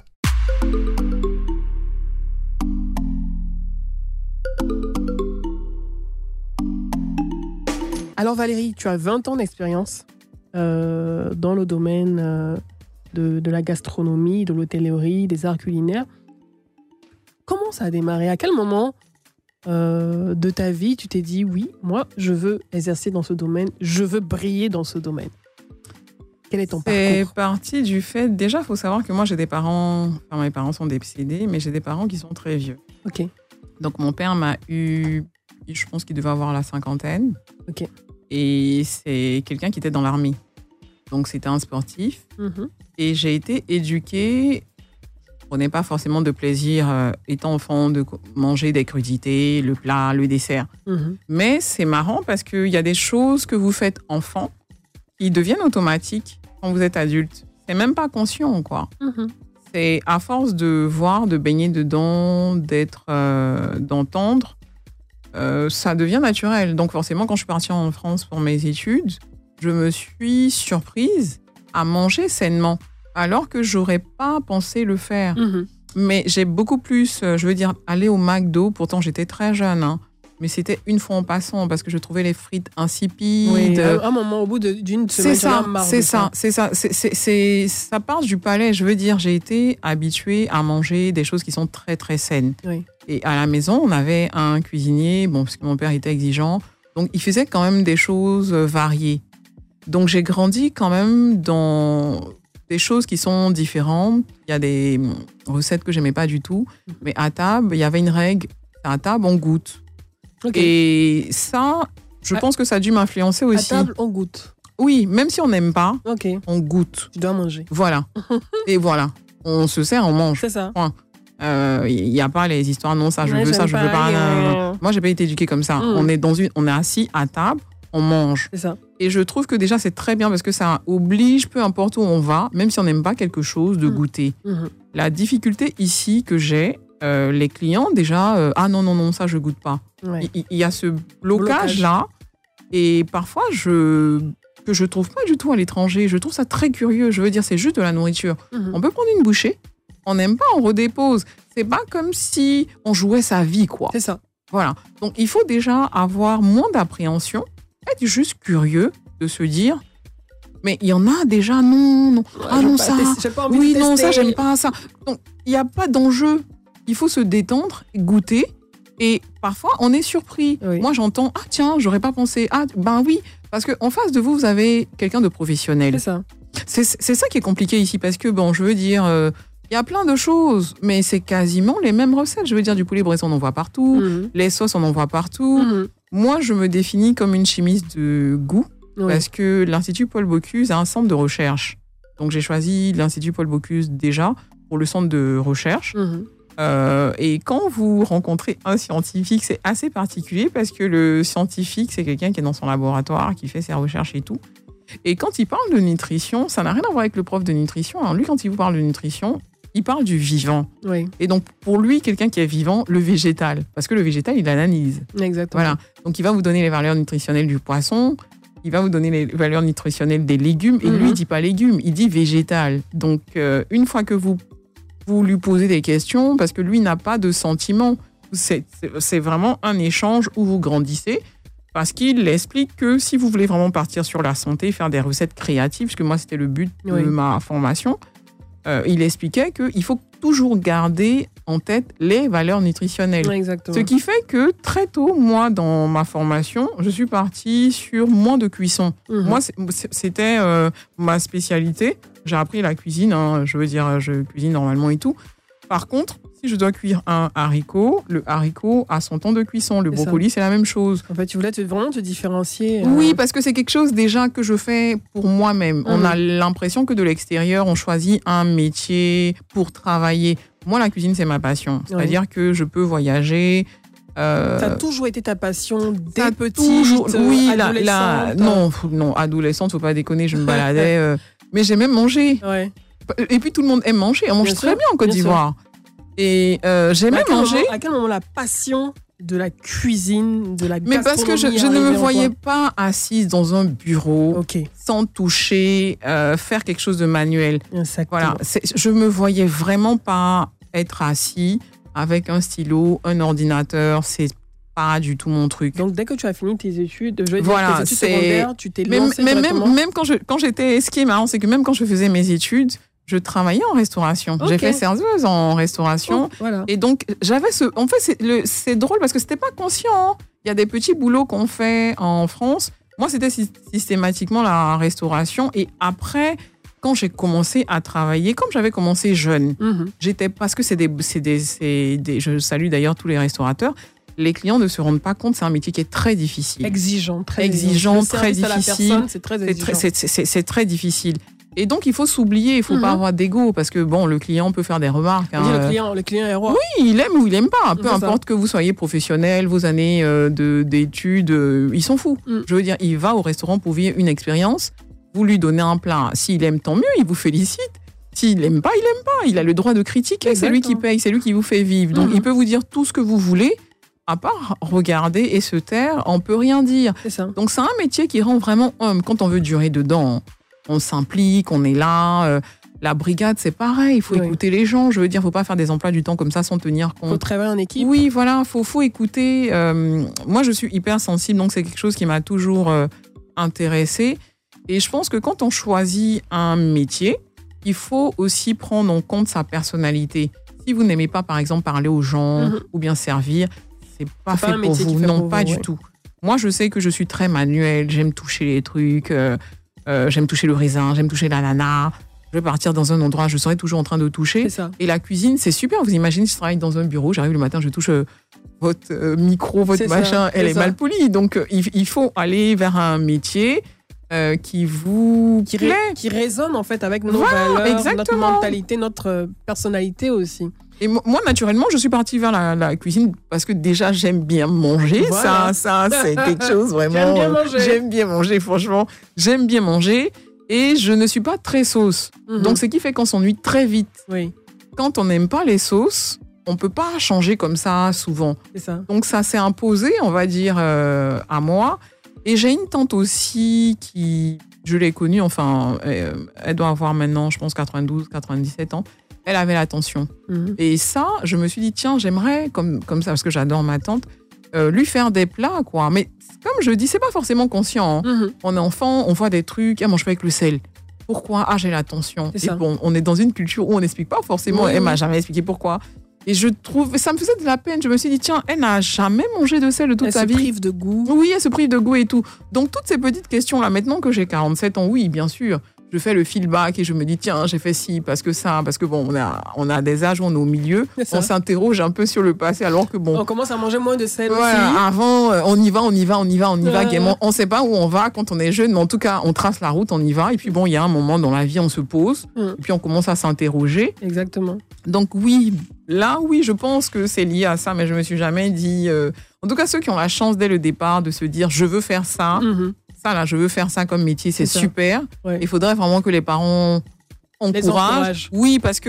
Alors Valérie, tu as vingt ans d'expérience euh, dans le domaine euh, de, de la gastronomie, de l'hôtellerie, des arts culinaires. Comment ça a démarré ? À quel moment euh, de ta vie tu t'es dit « Oui, moi, je veux exercer dans ce domaine, je veux briller dans ce domaine ». Quel est ton parcours ? C'est parti du fait... Déjà, il faut savoir que moi, j'ai des parents... Enfin, mes parents sont décédés, mais j'ai des parents qui sont très vieux. Ok. Donc, mon père m'a eu... Je pense qu'il devait avoir la cinquantaine. Ok. Et c'est quelqu'un qui était dans l'armée. Donc, c'était un sportif. Mm-hmm. Et j'ai été éduquée... Je ne prenais pas forcément de plaisir, euh, étant enfant, de manger des crudités, le plat, le dessert. Mm-hmm. Mais c'est marrant parce qu'il y a des choses que vous faites enfant qui deviennent automatiques quand vous êtes adulte. C'est même pas conscient, quoi. Mm-hmm. C'est à force de voir, de baigner dedans, d'être, euh, d'entendre, euh, ça devient naturel. Donc forcément, quand je suis partie en France pour mes études, je me suis surprise à manger sainement, alors que j'aurais pas pensé le faire. Mm-hmm. Mais j'ai beaucoup plus, je veux dire, aller au McDo, pourtant j'étais très jeune, hein, mais c'était une fois en passant parce que je trouvais les frites insipides. Oui, à un moment, au bout de, d'une semaine, c'est ça, c'est ça, c'est ça, c'est ça, c'est, c'est, ça part du palais. Je veux dire, j'ai été habituée à manger des choses qui sont très très saines. Oui. Et à la maison, on avait un cuisinier, bon, parce que mon père était exigeant, donc il faisait quand même des choses variées. Donc j'ai grandi quand même dans des choses qui sont différentes. Il y a des recettes que j'aimais pas du tout, mais à table, il y avait une règle. À table, on goûte. Okay. Et ça, je à, pense que ça a dû m'influencer aussi. À table, on goûte. Oui, même si on n'aime pas, okay. on goûte. Tu dois manger. Voilà. Et voilà. On se sert, on mange. C'est ça. Il euh, n'y a pas les histoires, non, ça, je ouais, veux ça, je veux pas. Euh... Moi, j'ai pas été éduquée comme ça. Mm. On est dans une, on est assis à table, on mange. C'est ça. Et je trouve que déjà, c'est très bien parce que ça oblige, peu importe où on va, même si on n'aime pas quelque chose, de mm. goûter. Mm-hmm. La difficulté ici que j'ai, Euh, les clients, déjà, euh, ah non, non, non, ça, je goûte pas. Ouais. Il, il y a ce blocage-là. Et parfois, je que je trouve pas du tout à l'étranger. Je trouve ça très curieux. Je veux dire, c'est juste de la nourriture. Mm-hmm. On peut prendre une bouchée. On n'aime pas, on redépose. C'est pas comme si on jouait sa vie, quoi. C'est ça. Voilà. Donc, il faut déjà avoir moins d'appréhension, être juste curieux de se dire... Mais il y en a déjà, non, non. Ouais, ah non, ça, tester, pas envie oui, de non, ça, j'aime pas ça. Donc, il n'y a pas d'enjeu. Il faut se détendre, goûter, et parfois, on est surpris. Oui. Moi, j'entends, ah tiens, j'aurais pas pensé. Ah, ben oui, parce qu'en face de vous, vous avez quelqu'un de professionnel. C'est ça. C'est, c'est ça qui est compliqué ici, parce que, bon, je veux dire, il euh, y a plein de choses, mais c'est quasiment les mêmes recettes. Je veux dire, du poulet bresson, on en voit partout, mm-hmm. les sauces, on en voit partout. Mm-hmm. Moi, je me définis comme une chimiste de goût, oui. parce que l'Institut Paul Bocuse a un centre de recherche. Donc, j'ai choisi l'Institut Paul Bocuse déjà pour le centre de recherche. Mm-hmm. Euh, et quand vous rencontrez un scientifique, c'est assez particulier parce que le scientifique, c'est quelqu'un qui est dans son laboratoire, qui fait ses recherches et tout. Et quand il parle de nutrition, ça n'a rien à voir avec le prof de nutrition. Alors lui, quand il vous parle de nutrition, il parle du vivant. Oui. Et donc, pour lui, quelqu'un qui est vivant, le végétal. Parce que le végétal, il analyse. Exactement. Voilà. Donc, il va vous donner les valeurs nutritionnelles du poisson. il va vous donner les valeurs nutritionnelles des légumes. Et mm-hmm. lui, il dit pas légumes, il dit végétal. Donc, euh, une fois que vous, vous lui posez des questions, parce que lui n'a pas de sentiments, c'est, c'est, c'est vraiment un échange où vous grandissez. Parce qu'il explique que si vous voulez vraiment partir sur la santé, faire des recettes créatives, parce que moi, c'était le but de oui. ma formation, euh, il expliquait qu'il faut toujours garder en tête les valeurs nutritionnelles. Exactement. Ce qui fait que très tôt, moi, dans ma formation, je suis partie sur moins de cuisson. Mm-hmm. Moi, c'était euh, ma spécialité. J'ai appris la cuisine, hein, je veux dire, je cuisine normalement et tout. Par contre, si je dois cuire un haricot, le haricot a son temps de cuisson. Le c'est brocoli, ça. C'est la même chose. En fait, tu voulais te, vraiment te différencier. Euh... Oui, parce que c'est quelque chose déjà que je fais pour moi-même. Mmh. On a l'impression que de l'extérieur, on choisit un métier pour travailler. Moi, la cuisine, c'est ma passion. C'est-à-dire oui. que je peux voyager. Euh... Ça a toujours été ta passion dès petite, toujours... oui, adolescente. La, la... Non, non, adolescente, faut pas déconner, je me baladais. euh... Mais j'aimais manger. Ouais. Et puis tout le monde aime manger. On mange bien très sûr, bien en Côte bien d'Ivoire. Sûr. Et euh, j'aimais manger. Moment, à quel moment la passion de la cuisine, de la gastronomie? Mais parce que je, je ne me voyais pas assise dans un bureau, okay. sans toucher, euh, faire quelque chose de manuel. Exactement. Voilà, c'est, je me voyais vraiment pas être assis avec un stylo, un ordinateur. C'est pas du tout mon truc. Donc dès que tu as fini tes études, je veux voilà, dire, tes études secondaires, tu t'es même, lancé mais directement. Même, même quand je quand j'étais, ce qui est marrant, c'est que même quand je faisais mes études, je travaillais en restauration. Okay. J'ai fait serveuse en restauration. Oh, voilà. Et donc, j'avais ce... En fait, c'est, le... c'est drôle parce que c'était pas conscient. Hein. Il y a des petits boulots qu'on fait en France. Moi, c'était systématiquement la restauration. Et après, quand j'ai commencé à travailler, comme j'avais commencé jeune, mm-hmm. j'étais... Parce que c'est des... C'est des... C'est des... Je salue d'ailleurs tous les restaurateurs. Les clients ne se rendent pas compte, c'est un métier qui est très difficile. Exigeant, très exigeant. Exigeant, très difficile. Personne, c'est très exigeant. C'est, très, c'est, c'est, c'est très difficile. Et donc, il faut s'oublier, il ne faut mmh. pas avoir d'ego, parce que bon, le client peut faire des remarques. Hein. Le, client, le client est roi. Oui, il aime ou il n'aime pas. Peu c'est importe ça. Que vous soyez professionnel, vos années euh, de, d'études, euh, il s'en fout. Mmh. Je veux dire, il va au restaurant pour vivre une expérience, vous lui donnez un plat. S'il aime, tant mieux, il vous félicite. S'il n'aime pas, il n'aime pas. Il a le droit de critiquer, exactement. C'est lui qui paye, c'est lui qui vous fait vivre. Donc, mmh. il peut vous dire tout ce que vous voulez, à part regarder et se taire, on ne peut rien dire. C'est ça. Donc, c'est un métier qui rend vraiment homme quand on veut durer dedans. On s'implique, on est là. Euh, la brigade, c'est pareil. Il faut oui. écouter les gens. Je veux dire, il ne faut pas faire des emplois du temps comme ça sans tenir compte. Il faut travailler en équipe. Oui, voilà, il faut, faut écouter. Euh, moi, je suis hyper sensible, donc c'est quelque chose qui m'a toujours euh, intéressée. Et je pense que quand on choisit un métier, il faut aussi prendre en compte sa personnalité. Si vous n'aimez pas, par exemple, parler aux gens mm-hmm. ou bien servir, c'est pas c'est fait pas pour vous. Non, pour pas vous, du ouais. tout. Moi, je sais que je suis très manuelle. J'aime toucher les trucs. Euh, Euh, j'aime toucher le raisin, j'aime toucher l'ananas. Je vais partir dans un endroit, je serai toujours en train de toucher. C'est ça. Et la cuisine, c'est super. Vous imaginez, si je travaille dans un bureau, j'arrive le matin, je touche euh, votre euh, micro, votre c'est machin, ça, elle est ça. Mal polie. Donc, euh, il, il faut aller vers un métier euh, qui vous qui, plaît. Ré, qui résonne en fait avec nos voilà, valeurs, exactement. Notre mentalité, notre personnalité aussi. Et moi, naturellement, je suis partie vers la, la cuisine parce que déjà, j'aime bien manger. Voilà. Ça, ça, c'est quelque chose vraiment. J'aime bien manger. J'aime bien manger, franchement. J'aime bien manger et je ne suis pas très sauce. Mm-hmm. Donc, ce qui fait qu'on s'ennuie très vite. Oui. Quand on n'aime pas les sauces, on ne peut pas changer comme ça souvent. C'est ça. Donc, ça s'est imposé, on va dire, euh, à moi. Et j'ai une tante aussi qui, je l'ai connue, enfin, elle, elle doit avoir maintenant, je pense, quatre-vingt-douze, quatre-vingt-dix-sept ans. Elle avait l'attention. Mmh. Et ça, je me suis dit, tiens, j'aimerais, comme, comme ça, parce que j'adore ma tante, euh, lui faire des plats, quoi. Mais comme je dis, c'est pas forcément conscient. Hein. Mmh. On est enfant, on voit des trucs, elle mange pas avec le sel. Pourquoi ? Ah, j'ai l'attention. Et bon, on est dans une culture où on n'explique pas forcément. Mmh. Elle m'a jamais expliqué pourquoi. Et je trouve, ça me faisait de la peine. Je me suis dit, tiens, elle n'a jamais mangé de sel de toute elle sa vie. Elle se prive de goût. Oui, elle se prive de goût et tout. Donc, toutes ces petites questions-là, maintenant que j'ai quarante-sept ans, oui, bien sûr. Je fais le feedback et je me dis, tiens, j'ai fait ci, parce que ça, parce que bon, on a, on a des âges où on est au milieu, on s'interroge un peu sur le passé, alors que bon. On commence à manger moins de sel voilà, aussi. Avant, on y va, on y va, on y va, on y va. Euh... On ne sait pas où on va quand on est jeune, mais en tout cas, on trace la route, on y va. Et puis bon, il y a un moment dans la vie, on se pose, mm. et puis on commence à s'interroger. Exactement. Donc oui, là, oui, je pense que c'est lié à ça, mais je me suis jamais dit. Euh... En tout cas, ceux qui ont la chance dès le départ de se dire, je veux faire ça. Mm-hmm. Ça, là, je veux faire ça comme métier, c'est, c'est super. Ouais. Il faudrait vraiment que les parents encouragent. Oui, parce que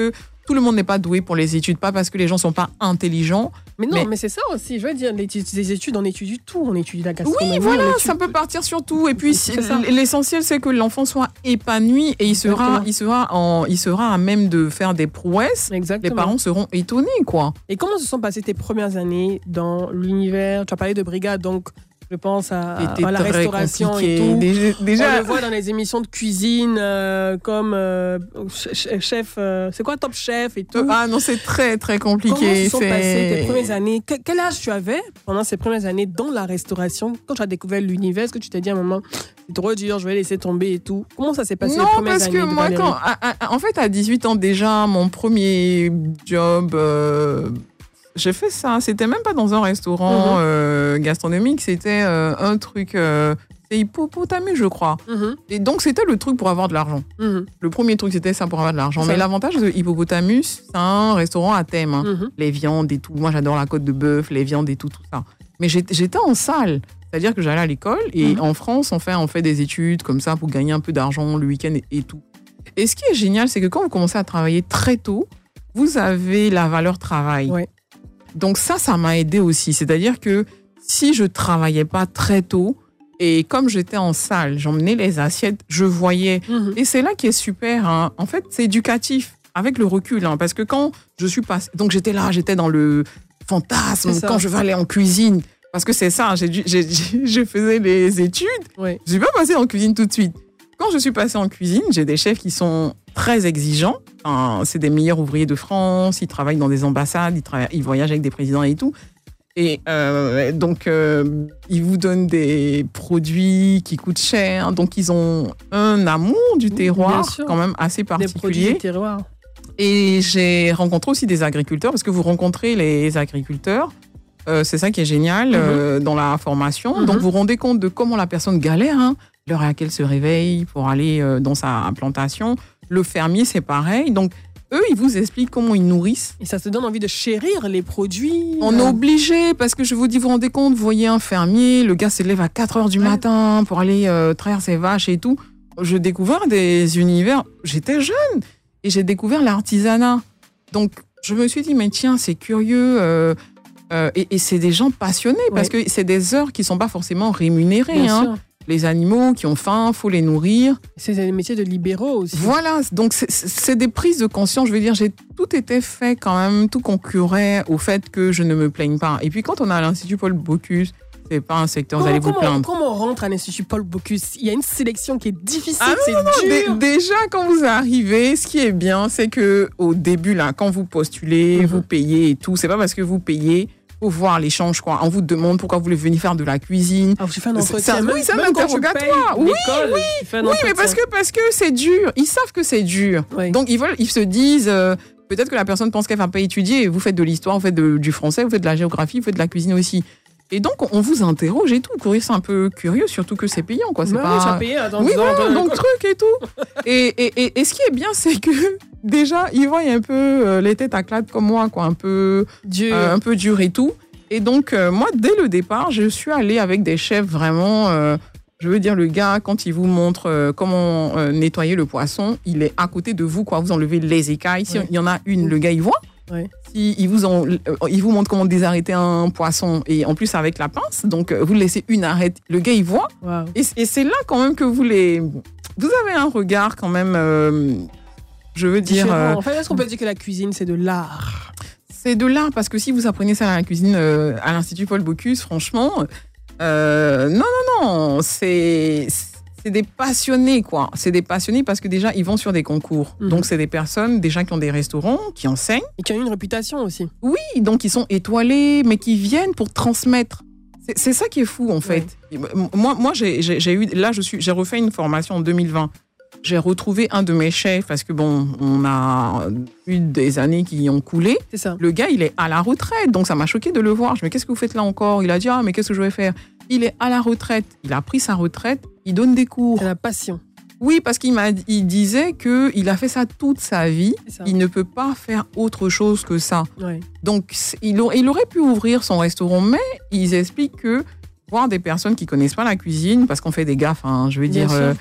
tout le monde n'est pas doué pour les études, pas parce que les gens sont pas intelligents. Mais non, mais, mais c'est ça aussi. Je veux dire, les, les études, on étudie tout. On étudie la gastronomie. Oui, voilà, étudie... ça peut partir sur tout. Et puis, l'essentiel, c'est que l'enfant soit épanoui et il sera, il, sera en, il sera à même de faire des prouesses. Exactement. Les parents seront étonnés, quoi. Et comment se sont passées tes premières années dans l'univers? Tu as parlé de brigade, donc... Je pense à, à la restauration compliqué. et tout. Déjà, déjà... On le voit dans les émissions de cuisine euh, comme euh, chef, euh, c'est quoi Top Chef et tout. Ah non, c'est très très compliqué. Comment se sont c'est... passées tes premières années? Que, quel âge tu avais pendant ces premières années dans la restauration? Quand tu as découvert l'univers, est-ce que tu t'es dit à un moment, c'est trop dur, je vais laisser tomber et tout? Comment ça s'est passé non, les premières années? Non, parce que moi, quand, à, à, en fait, à dix-huit ans déjà, mon premier job... Euh... J'ai fait ça. C'était même pas dans un restaurant mmh. euh, gastronomique. C'était euh, un truc... Euh, c'est Hippopotamus, je crois. Mmh. Et donc, c'était le truc pour avoir de l'argent. Mmh. Le premier truc, c'était ça pour avoir de l'argent. Ça. Mais l'avantage de Hippopotamus, c'est un restaurant à thème. Hein. Mmh. Les viandes et tout. Moi, j'adore la côte de bœuf, les viandes et tout, tout ça. Mais j'étais en salle. C'est-à-dire que j'allais à l'école. Et mmh. en France, on fait, on fait des études comme ça pour gagner un peu d'argent le week-end et, et tout. Et ce qui est génial, c'est que quand vous commencez à travailler très tôt, vous avez la valeur travail. Ouais. Donc ça, ça m'a aidé aussi. C'est-à-dire que si je travaillais pas très tôt, et comme j'étais en salle, j'emmenais les assiettes, je voyais. Mmh. Et c'est là qui est super. Hein. En fait, c'est éducatif, avec le recul. Hein, parce que quand je suis passée... Donc j'étais là, j'étais dans le fantasme, quand je vais aller en cuisine. Parce que c'est ça, j'ai dû, j'ai, je faisais les études. Ouais. Je ne suis pas passée en cuisine tout de suite. Quand je suis passée en cuisine, j'ai des chefs qui sont très exigeants. Enfin, c'est des meilleurs ouvriers de France, ils travaillent dans des ambassades, ils, travaillent, ils voyagent avec des présidents et tout. Et euh, donc, euh, ils vous donnent des produits qui coûtent cher. Donc, ils ont un amour du terroir quand même assez particulier. Des produits du terroir. Et j'ai rencontré aussi des agriculteurs, parce que vous rencontrez les agriculteurs. Euh, c'est ça qui est génial mm-hmm. euh, dans la formation. Mm-hmm. Donc, vous vous rendez compte de comment la personne galère, hein, l'heure à laquelle elle se réveille pour aller euh, dans sa plantation. Le fermier, c'est pareil. Donc, eux, ils vous expliquent comment ils nourrissent. Et ça se donne envie de chérir les produits. On est obligé, parce que je vous dis, vous vous rendez compte, vous voyez un fermier, le gars se lève à quatre heures du ouais. matin pour aller euh, traire ses vaches et tout. Je découvert des univers, j'étais jeune, et j'ai découvert l'artisanat. Donc, je me suis dit, mais tiens, c'est curieux. Euh, euh, et, et c'est des gens passionnés, ouais. parce que c'est des heures qui ne sont pas forcément rémunérées. Bien hein. sûr. Les animaux qui ont faim, il faut les nourrir. C'est des métiers de libéraux aussi. Voilà, donc c'est, c'est des prises de conscience. Je veux dire, j'ai tout été fait quand même, tout concourait au fait que je ne me plaigne pas. Et puis quand on est à l'Institut Paul Bocuse, c'est pas un secteur, comment, vous allez vous comment, plaindre. Comment on rentre à l'Institut Paul Bocuse? Il y a une sélection qui est difficile, ah c'est non, non, dur. D- déjà, quand vous arrivez, ce qui est bien, c'est que au début, là, quand vous postulez, mm-hmm. vous payez et tout, c'est pas parce que vous payez... Faut voir l'échange, quoi. On vous demande pourquoi vous voulez venir faire de la cuisine. Ah, tu fais un entretien. Oui, c'est un interrogatoire. Oui, oui, oui, mais parce que, parce que c'est dur. Ils savent que c'est dur. Oui. Donc, ils veulent, ils se disent, euh, peut-être que la personne pense qu'elle ne va pas étudier. Vous faites de l'histoire, vous faites de, du français, vous faites de la géographie, vous faites de la cuisine aussi. Et donc, on vous interroge et tout. Courir, c'est un peu curieux, surtout que c'est payant, quoi. C'est bah pas... Oui, c'est payé. Attends, oui, voilà, donc truc et tout. et, et, et, et ce qui est bien, c'est que déjà, ils voient un peu euh, les têtes à claque comme moi, quoi. Un peu dur, euh, un peu dur et tout. Et donc, euh, moi, dès le départ, je suis allée avec des chefs vraiment... Euh, je veux dire, le gars, quand il vous montre euh, comment euh, nettoyer le poisson, il est à côté de vous, quoi. Vous enlevez les écailles. Si ouais. il y en a une, le gars, il voit. Ouais. Si il, vous en, euh, il vous montre comment désarrêter un poisson, et en plus avec la pince, donc euh, vous laissez une arête, le gars, il voit. Wow. Et, et c'est là, quand même, que vous les... Vous avez un regard, quand même... Euh, je veux dire... Euh, en fait, est-ce qu'on peut dire que la cuisine, c'est de l'art ? C'est de l'art, parce que si vous apprenez ça à la cuisine euh, à l'Institut Paul Bocuse, franchement, euh, non, non, non, c'est, c'est des passionnés, quoi. C'est des passionnés parce que déjà, ils vont sur des concours. Mmh. Donc, c'est des personnes déjà qui ont des restaurants, qui enseignent. Et qui ont une réputation aussi. Oui, donc ils sont étoilés, mais qui viennent pour transmettre. C'est, c'est ça qui est fou, en fait. Ouais. Moi, moi j'ai, j'ai, j'ai eu, là, je suis, j'ai refait une formation en deux mille vingt. J'ai retrouvé un de mes chefs parce que, bon, on a eu des années qui ont coulé. C'est ça. Le gars, il est à la retraite. Donc, ça m'a choqué de le voir. Je me dis, qu'est-ce que vous faites là encore? Il a dit, ah, mais qu'est-ce que je vais faire? Il est à la retraite. Il a pris sa retraite. Il donne des cours. C'est la passion. Oui, parce qu'il m'a, il disait qu'il a fait ça toute sa vie. Il ne peut pas faire autre chose que ça. Ouais. Donc, il aurait, il aurait pu ouvrir son restaurant, mais ils expliquent que voir des personnes qui ne connaissent pas la cuisine, parce qu'on fait des gaffes, hein, je veux Bien dire... Euh,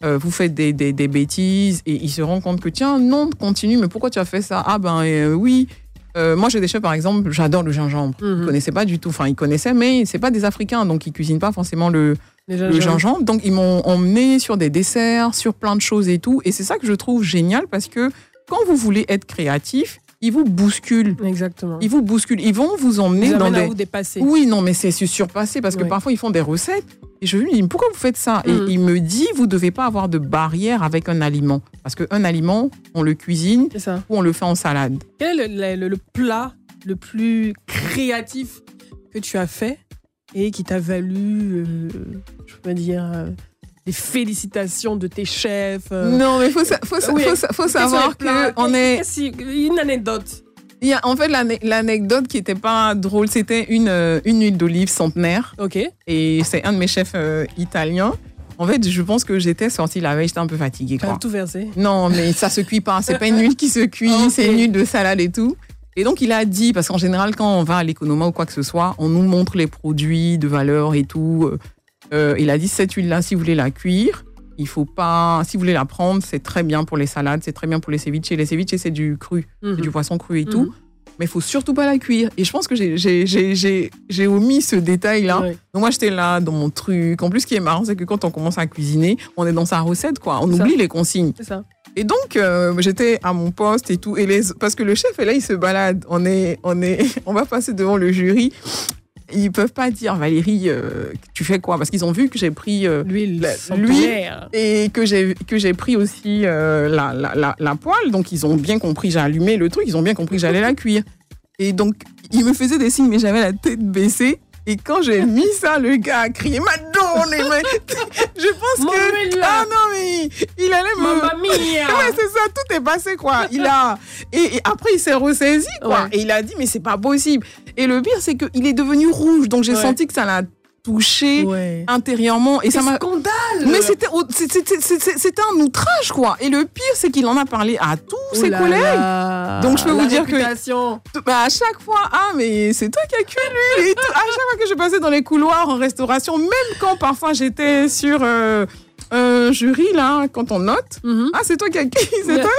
euh, vous faites des, des, des bêtises et il se rend compte que tiens, non, continue, mais pourquoi tu as fait ça? Ah ben euh, oui. Euh, moi, j'ai des chefs, par exemple, j'adore le gingembre. Mm-hmm. Ils ne connaissaient pas du tout. Enfin, ils connaissaient, mais ce n'est pas des Africains, donc ils ne cuisinent pas forcément le, le gingembre. Donc, ils m'ont emmené sur des desserts, sur plein de choses et tout. Et c'est ça que je trouve génial parce que quand vous voulez être créatif, ils vous bousculent. Exactement. Ils vous bousculent. Ils vont vous emmener ils dans des... à vous dépasser. Oui, non, mais c'est surpassé parce que ouais. parfois, ils font des recettes. Et je lui dis, pourquoi vous faites ça? Et mmh. il me dit, vous ne devez pas avoir de barrière avec un aliment. Parce qu'un aliment, on le cuisine ou on le fait en salade. Quel est le, le, le plat le plus créatif que tu as fait et qui t'a valu, euh, je peux dire, euh, des félicitations de tes chefs? Euh... Non, mais il faut, faut, oui, faut, faut savoir qu'on est... Une anecdote. Il y a, en fait, l'anecdote qui n'était pas drôle, c'était une, une huile d'olive centenaire. Ok. Et c'est un de mes chefs euh, italiens. En fait, je pense que j'étais sortie la veille, j'étais un peu fatiguée. Tu as tout versé? Non, mais ça se cuit pas. C'est pas une huile qui se cuit, okay. C'est une huile de salade et tout. Et donc, il a dit, parce qu'en général, quand on va à l'Economa ou quoi que ce soit, on nous montre les produits de valeur et tout. Euh, il a dit, cette huile-là, si vous voulez la cuire, il faut pas... Si vous voulez la prendre, c'est très bien pour les salades, c'est très bien pour les ceviches. Les ceviches, c'est du cru, mm-hmm. c'est du poisson cru et mm-hmm. tout. Mais il faut surtout pas la cuire. Et je pense que j'ai, j'ai, j'ai, j'ai, j'ai omis ce détail-là. Ouais. Donc moi, j'étais là dans mon truc. En plus, ce qui est marrant, c'est que quand on commence à cuisiner, on est dans sa recette, quoi. On c'est oublie ça. Les consignes. C'est ça. Et donc, euh, j'étais à mon poste et tout. Et les... Parce que le chef est là, il se balade. On, est, on, est... on va passer devant le jury. Ils peuvent pas dire, Valérie, euh, tu fais quoi? Parce qu'ils ont vu que j'ai pris euh, l'huile, l'huile et que j'ai, que j'ai pris aussi euh, la, la, la, la poêle. Donc, ils ont bien compris, j'ai allumé le truc, ils ont bien compris que j'allais la cuire. Et donc, ils me faisaient des signes, mais j'avais la tête baissée. Et quand j'ai mis ça, le gars a crié, Madonna, mais je pense que... Ah non, mais il allait me... Mamma mia! Ouais, c'est ça, tout est passé, quoi. Il a... Et, et après, il s'est ressaisi, quoi. Ouais. Et il a dit, mais c'est pas possible. Et le pire, c'est qu'il est devenu rouge. Donc, j'ai ouais. senti que ça l'a touché ouais. intérieurement. Et c'est ça m'a... scandale! Mais c'était, c'était, c'était, c'était un outrage, quoi. Et le pire, c'est qu'il en a parlé à tous oh ses collègues. Là. Donc, je peux La vous dire réputation. que... Bah, à chaque fois, ah, mais c'est toi qui as cuit l'huile. Et tout. À chaque fois que je passais dans les couloirs en restauration, même quand parfois j'étais sur euh, un jury, là, quand on note, mm-hmm. ah, c'est toi qui as cuit, c'est yeah. toi.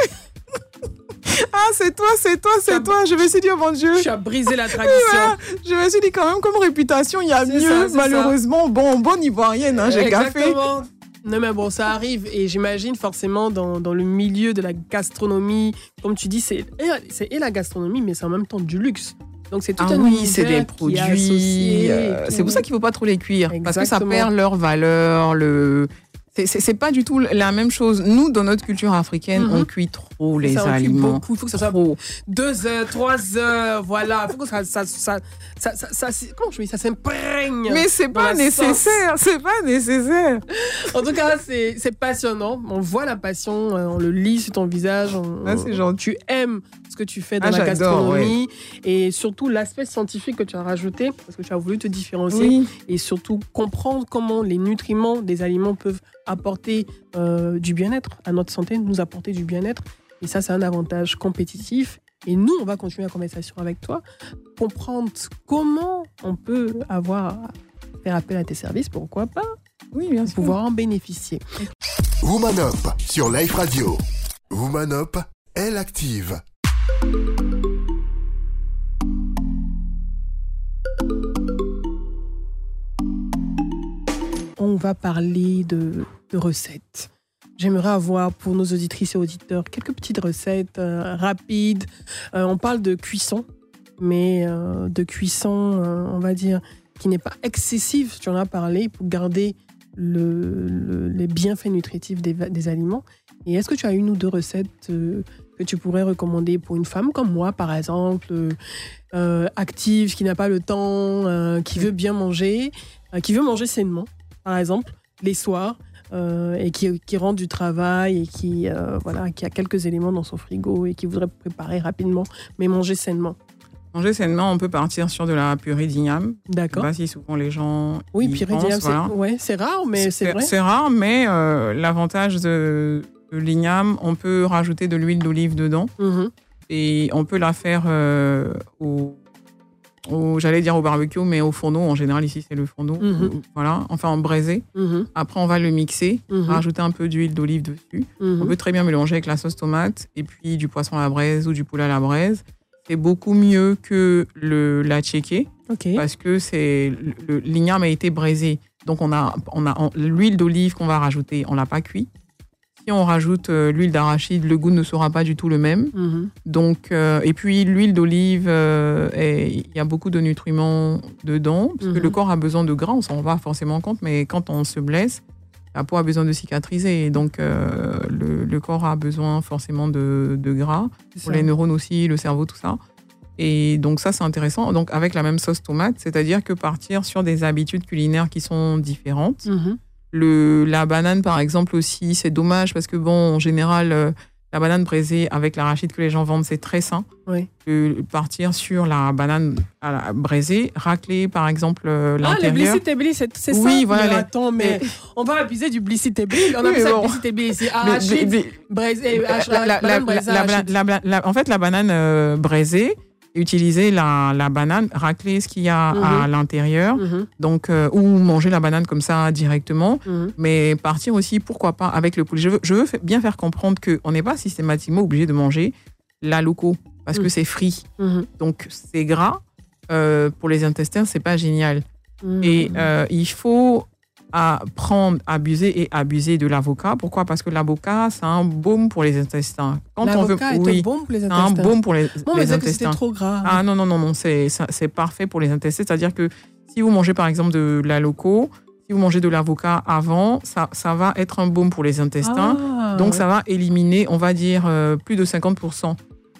Ah, c'est toi, c'est toi, c'est tu toi. As... Je me suis dit, oh mon Dieu. Tu as brisé la tradition. Voilà. Je me suis dit, quand même, comme réputation, il y a c'est mieux. Ça, malheureusement, ça. bon, bon ivoirienne, hein, j'ai gaffé. Non, mais bon, ça arrive. Et j'imagine forcément dans, dans le milieu de la gastronomie, comme tu dis, c'est, c'est et la gastronomie, mais c'est en même temps du luxe. Donc, c'est tout ah un oui, c'est des produits. Euh, c'est pour ça qu'il ne faut pas trop les cuire. Exactement. Parce que ça perd leur valeur. Le... C'est, c'est, c'est pas du tout la même chose. Nous, dans notre culture africaine, mm-hmm. on cuit trop les ça, aliments. On beaucoup. Il faut que ça soit trop. deux heures, trois heures, voilà. Il faut que ça, ça, ça, ça, ça, ça, ça comment je dis, ça s'imprègne. Mais c'est pas nécessaire. C'est pas nécessaire. En tout cas, c'est, c'est passionnant. On voit la passion, on le lit sur ton visage. On, ah, c'est gentil. Tu aimes ce que tu fais dans ah, la gastronomie. Ouais. Et surtout, l'aspect scientifique que tu as rajouté, parce que tu as voulu te différencier. Oui. Et surtout, comprendre comment les nutriments des aliments peuvent apporter euh, du bien-être à notre santé, nous apporter du bien-être. Et ça, c'est un avantage compétitif. Et nous, on va continuer la conversation avec toi, comprendre comment on peut avoir, faire appel à tes services, pourquoi pas, oui, bien sûr, pouvoir en bénéficier. Woman Up sur Life Radio. Woman Up, elle active. On va parler de, de recettes. J'aimerais avoir pour nos auditrices et auditeurs quelques petites recettes euh, rapides. Euh, on parle de cuisson, mais euh, de cuisson, euh, on va dire, qui n'est pas excessive, tu en as parlé, pour garder le, le, les bienfaits nutritifs des, des aliments. Et est-ce que tu as une ou deux recettes euh, que tu pourrais recommander pour une femme comme moi, par exemple, euh, active, qui n'a pas le temps, euh, qui veut bien manger, euh, qui veut manger sainement, par exemple, les soirs, euh, et qui, qui rentre du travail et qui, euh, voilà, qui a quelques éléments dans son frigo et qui voudrait préparer rapidement, mais manger sainement. Manger sainement, on peut partir sur de la purée d'igname. D'accord. Je ne sais pas si souvent les gens Oui, y purée pensent, d'igname, voilà. c'est, ouais, c'est rare, mais c'est, c'est vrai. C'est rare, mais euh, l'avantage de, de l'igname, on peut rajouter de l'huile d'olive dedans. Mm-hmm. Et on peut la faire euh, au, au, j'allais dire au barbecue, mais au fourneau. En général, ici, c'est le fourneau. Mhm. Voilà, enfin, en braisé. Mhm. Après, on va le mixer, Mhm. rajouter un peu d'huile d'olive dessus. Mhm. On peut très bien mélanger avec la sauce tomate et puis du poisson à la braise ou du poulet à la braise. C'est beaucoup mieux que le, la tchéké Ok. parce que c'est, le, l'igname a été braisé. Donc, on a, on a on- l'huile d'olive qu'on va rajouter, on ne l'a pas cuit. Si on rajoute euh, l'huile d'arachide, le goût ne sera pas du tout le même. Mhm. Donc, euh, et puis l'huile d'olive, euh, est- il y a beaucoup de nutriments dedans, parce que Mhm. le corps a besoin de gras, on s'en rend pas forcément compte, mais quand on se blesse, la peau a besoin de cicatriser, et donc euh, le, le corps a besoin forcément de, de gras, C'est pour ça. les neurones aussi, le cerveau, tout ça. Et donc ça, c'est intéressant. Donc avec la même sauce tomate, c'est-à-dire que partir sur des habitudes culinaires qui sont différentes. Mhm. Le, la banane, par exemple, aussi, c'est dommage parce que, bon, en général, euh, la banane braisée avec l'arachide que les gens vendent, c'est très sain. Oui. Euh, partir sur la banane à la braisée, racler, par exemple, euh, Ah, le l'intérieur. Blissi-Tébli, c'est c'est Oui, ça. voilà, Mais les- attends, mais les- on va abuser du Blissi-Tébli. On Oui, appelle ça bon. le Blissi-Tébli ici. Mais- Arachide, mais- braisé, la- ach- la- la- banane braisée, la- arachide. la- la- la- En fait, la banane euh, braisée, utiliser la, la banane, racler ce qu'il y a à Mhm. l'intérieur, Mhm. donc, euh, ou manger la banane comme ça directement. Mhm. Mais partir aussi, pourquoi pas, avec le poulet. Je veux, je veux fa- bien faire comprendre qu'on n'est pas systématiquement obligé de manger la loco parce que Mm. c'est frit. Mhm. Donc, c'est gras. Euh, pour les intestins, c'est pas génial. Mhm. Et euh, il faut à prendre, abuser et abuser de l'avocat. Pourquoi? Parce que l'avocat, c'est un baume pour les intestins. Quand on veut, L'avocat est oui, un bon pour les c'est intestins. un baume pour les, Bon, mais les c'est que c'était intestins. trop gras. Ah non, non, non, non, c'est, c'est c'est parfait pour les intestins. C'est-à-dire que si vous mangez par exemple de la loco, si vous mangez de l'avocat avant, ça, ça va être un baume pour les intestins. Ah, Donc ça va éliminer, on va dire, euh, plus de cinquante pour cent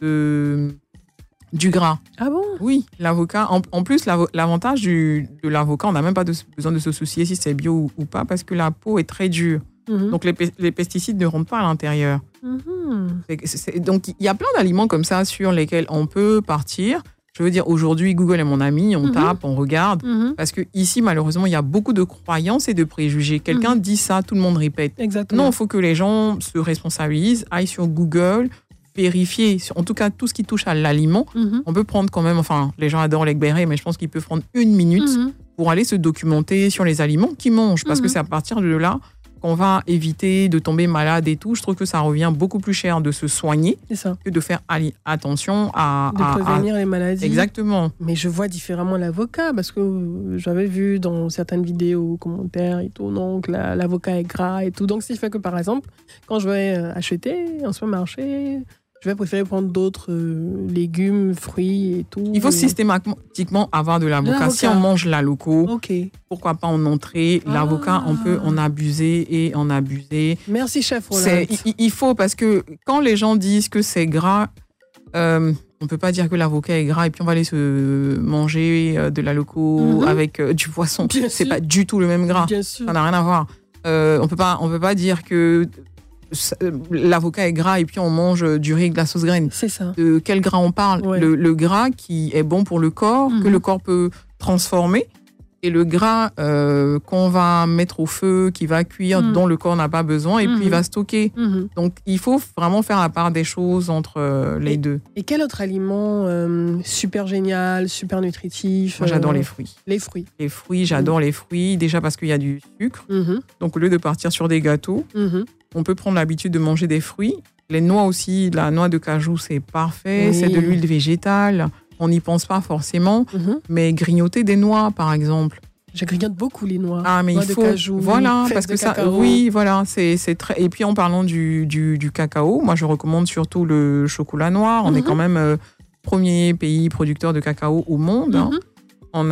de, du gras. Ah bon? Oui, l'avocat. En, en plus, l'avo- l'avantage du, de l'avocat, on n'a même pas de- besoin de se soucier si c'est bio ou, ou pas, parce que la peau est très dure. Mhm. Donc les, pe- les pesticides ne rentrent pas à l'intérieur. Mhm. C'est- c'est- donc, il y a plein d'aliments comme ça sur lesquels on peut partir. Je veux dire, aujourd'hui, Google est mon ami, on Mhm. tape, on regarde. Mhm. Parce que ici, malheureusement, il y a beaucoup de croyances et de préjugés. Quelqu'un dit ça, tout le monde répète. Exactement. Non, il faut que les gens se responsabilisent, aillent sur Google, vérifier. Sur- En tout cas, tout ce qui touche à l'aliment, Mhm. on peut prendre quand même, enfin, les gens adorent les bérets, mais je pense qu'ils peuvent prendre une minute Mhm. pour aller se documenter sur les aliments qu'ils mangent. Parce que Mhm. c'est à partir de là qu'on va éviter de tomber malade et tout. Je trouve que ça revient beaucoup plus cher de se soigner C'est ça. que de faire ali- attention à... De à- à- prévenir les maladies. Exactement. Mais je vois différemment l'avocat parce que euh, j'avais vu dans certaines vidéos, commentaires et tout, non, que la- l'avocat est gras et tout. Donc, ce qui fait que, par exemple, quand je vais euh, acheter en supermarché, je vais préférer prendre d'autres euh, légumes, fruits et tout. Il faut Et- systématiquement avoir de l'avocat. l'avocat. Si on mange la loco, Ok. pourquoi pas en entrée? Ah. L'avocat, on peut en abuser et en abuser. Merci, chef Roland. C'est, il, il faut, parce que quand les gens disent que c'est gras, euh, on peut pas dire que l'avocat est gras et puis on va aller se manger euh, de la loco Mhm. avec euh, du poisson. Bien C'est sûr. pas du tout le même gras. Bien sûr. Ça n'a rien à voir. Euh, on peut pas, on peut pas dire que euh, l'avocat est gras et puis on mange du riz avec de la sauce graine. C'est ça. De quel gras on parle? Ouais. le, le gras qui est bon pour le corps, que Mhm. le corps peut transformer, et le gras euh, qu'on va mettre au feu, qui va cuire, Mhm. dont le corps n'a pas besoin, et Mhm. puis il va stocker. Mhm. Donc il faut vraiment faire la part des choses entre euh, les deux. Et quel autre aliment euh, super génial, super nutritif? Moi j'adore euh, les fruits. Les fruits. Les fruits, j'adore les fruits, déjà parce qu'il y a du sucre. Mhm. Donc au lieu de partir sur des gâteaux, Mhm. on peut prendre l'habitude de manger des fruits. Les noix aussi, la noix de cajou, c'est parfait. Oui. C'est de l'huile végétale. On n'y pense pas forcément. Mhm. Mais grignoter des noix, par exemple. Je grignote beaucoup les noix. Ah, mais Noix il de faut. cajou, voilà, fesses parce de que ça. cacao. Oui, voilà, c'est c'est très. Et puis en parlant du, du, du cacao, moi je recommande surtout le chocolat noir. On est Mhm. quand même euh, premier pays producteur de cacao au monde. hein. Mhm. On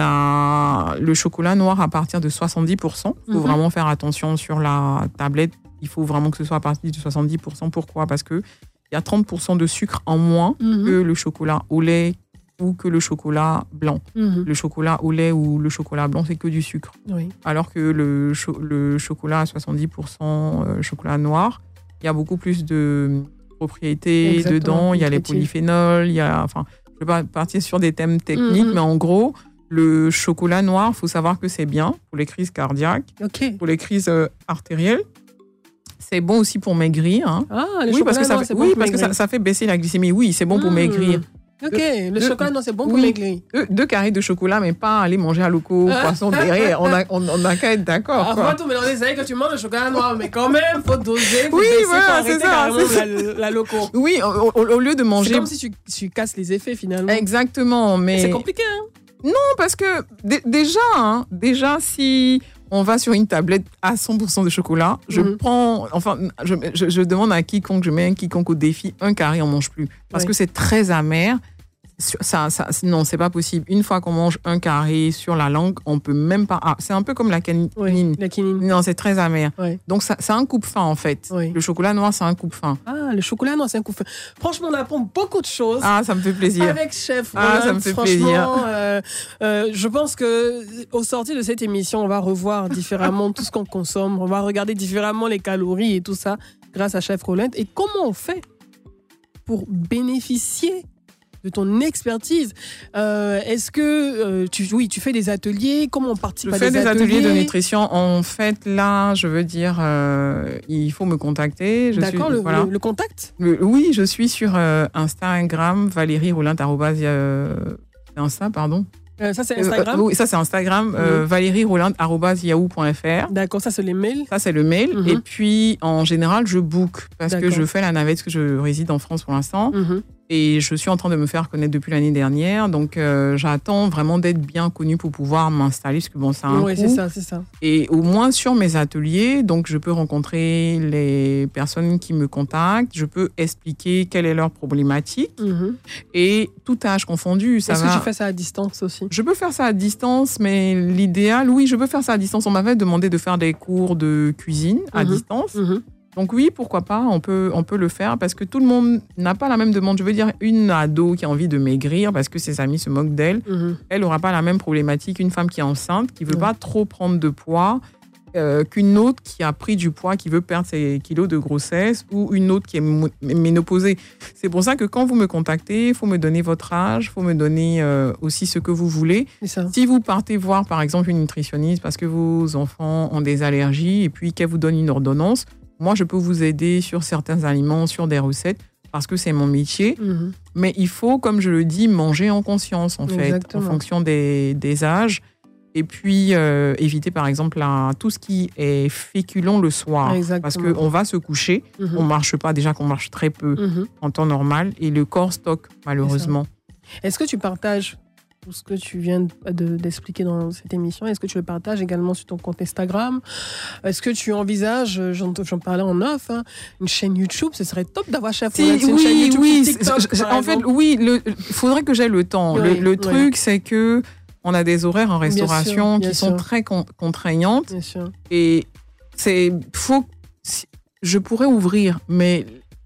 a le chocolat noir à partir de soixante-dix pour cent. Il faut Mhm. vraiment faire attention sur la tablette. Il faut vraiment que ce soit à partir de soixante-dix pour cent. Pourquoi? Parce qu'il y a trente pour cent de sucre en moins Mhm. que le chocolat au lait ou que le chocolat blanc. Mhm. Le chocolat au lait ou le chocolat blanc, c'est que du sucre. Oui. Alors que le, cho- le chocolat à soixante-dix pour cent euh, chocolat noir, il y a beaucoup plus de propriétés Exactement, dedans. Il y a les nutritif. polyphénols, il y a... Enfin, je ne vais pas partir sur des thèmes techniques, Mhm. mais en gros, le chocolat noir, il faut savoir que c'est bien pour les crises cardiaques, Ok. pour les crises euh, artérielles. C'est bon aussi pour maigrir. hein. Ah, le Oui, parce que, ça noir, fait, c'est oui, bon pour parce que ça, maigrir. ça fait baisser la glycémie. Oui, c'est bon pour Mhm. maigrir. Ok, le deux, chocolat, non, c'est bon pour oui, maigrir. Deux, deux carrés de chocolat, mais pas aller manger à loco, poisson derrière. On a, on, on a qu'à être d'accord. Avant tout mélanger, c'est vrai que tu manges le chocolat noir, mais quand même, faut doser. Faut oui, baisser, voilà, faut c'est ça. C'est la, la loco. Oui, au, au, au lieu de manger. C'est comme si tu, tu casses les effets finalement. Exactement, mais. C'est compliqué, hein? Non, parce que d- déjà, hein, déjà, si on va sur une tablette à cent pour cent de chocolat, je mm-hmm. prends, enfin, je, je, je demande à quiconque, je mets un quiconque au défi, un carré, on mange plus. Parce oui. que c'est très amer. Ça, ça, non, c'est pas possible. Une fois qu'on mange un carré sur la langue, on peut même pas. Ah, c'est un peu comme la quinine. Oui, la quinine. Non, c'est très amer. Oui. Donc, ça, c'est un coupe-faim, en fait. Oui. Le chocolat noir, c'est un coupe-faim. Ah, le chocolat noir, c'est un coupe-faim. Franchement, on apprend beaucoup de choses. Ah, ça me fait plaisir. Avec Chef Ah, Roland, ça me fait franchement, plaisir. Euh, euh, je pense que au sortir de cette émission, on va revoir différemment tout ce qu'on consomme. On va regarder différemment les calories et tout ça grâce à Chef Roland. Et comment on fait pour bénéficier de ton expertise. Euh, est-ce que euh, tu, oui, tu fais des ateliers? Comment on participe je à des ateliers? Je fais des ateliers de nutrition. En fait, là, je veux dire, euh, il faut me contacter. Je D'accord, suis, le, voilà. le, le contact le, Oui, je suis sur euh, Instagram, Valérie Roland, arrobase, euh, Insta, pardon. Euh, ça, c'est Instagram? euh, Oui, ça, c'est Instagram. Mmh. Euh, Valérie Roland, arobase yahoo point fr. D'accord, ça, c'est les mails? Ça, c'est le mail. Mmh. Et puis, en général, je book parce D'accord. que je fais la navette, parce que je réside en France pour l'instant. Mmh. Et je suis en train de me faire connaître depuis l'année dernière. Donc, euh, j'attends vraiment d'être bien connue pour pouvoir m'installer, parce que bon, ça a un oui, coût. c'est ça, c'est ça. Et au moins sur mes ateliers, donc je peux rencontrer les personnes qui me contactent, je peux expliquer quelle est leur problématique. Mmh. Et tout âge confondu, ça Est-ce va... que tu fais ça à distance aussi? Je peux faire ça à distance, mais l'idéal, oui, je peux faire ça à distance. On m'avait demandé de faire des cours de cuisine à mmh. distance. Mmh. Donc oui, pourquoi pas, on peut, on peut le faire parce que tout le monde n'a pas la même demande. Je veux dire, une ado qui a envie de maigrir parce que ses amis se moquent d'elle, mmh. elle n'aura pas la même problématique qu'une femme qui est enceinte, qui ne veut mmh. pas trop prendre de poids, euh, qu'une autre qui a pris du poids, qui veut perdre ses kilos de grossesse, ou une autre qui est ménopausée. C'est pour ça que quand vous me contactez, il faut me donner votre âge, il faut me donner euh, aussi ce que vous voulez. Si vous partez voir, par exemple, une nutritionniste parce que vos enfants ont des allergies et puis qu'elle vous donne une ordonnance, moi, je peux vous aider sur certains aliments, sur des recettes, parce que c'est mon métier. Mmh. Mais il faut, comme je le dis, manger en conscience, en Exactement. fait, en fonction des, des âges. Et puis, euh, éviter, par exemple, la, tout ce qui est féculent le soir. Exactement. Parce qu'on va se coucher, mmh. on ne marche pas, déjà qu'on marche très peu mmh. en temps normal, et le corps stocke, malheureusement. Est-ce que tu partages tout ce que tu viens de, d'expliquer dans cette émission? Est-ce que tu le partages également sur ton compte Instagram? Est-ce que tu envisages, j'en, j'en parlais en off, hein, une chaîne YouTube? Ce serait top d'avoir Chef si, Roland, oui, une chaîne YouTube oui, TikTok, je, en fait, oui, il faudrait que j'aie le temps. Oui, le le oui. truc, c'est que on a des horaires en restauration bien sûr, bien qui sûr. sont très con, contraignantes. Bien sûr. Et c'est faut, je pourrais ouvrir, mais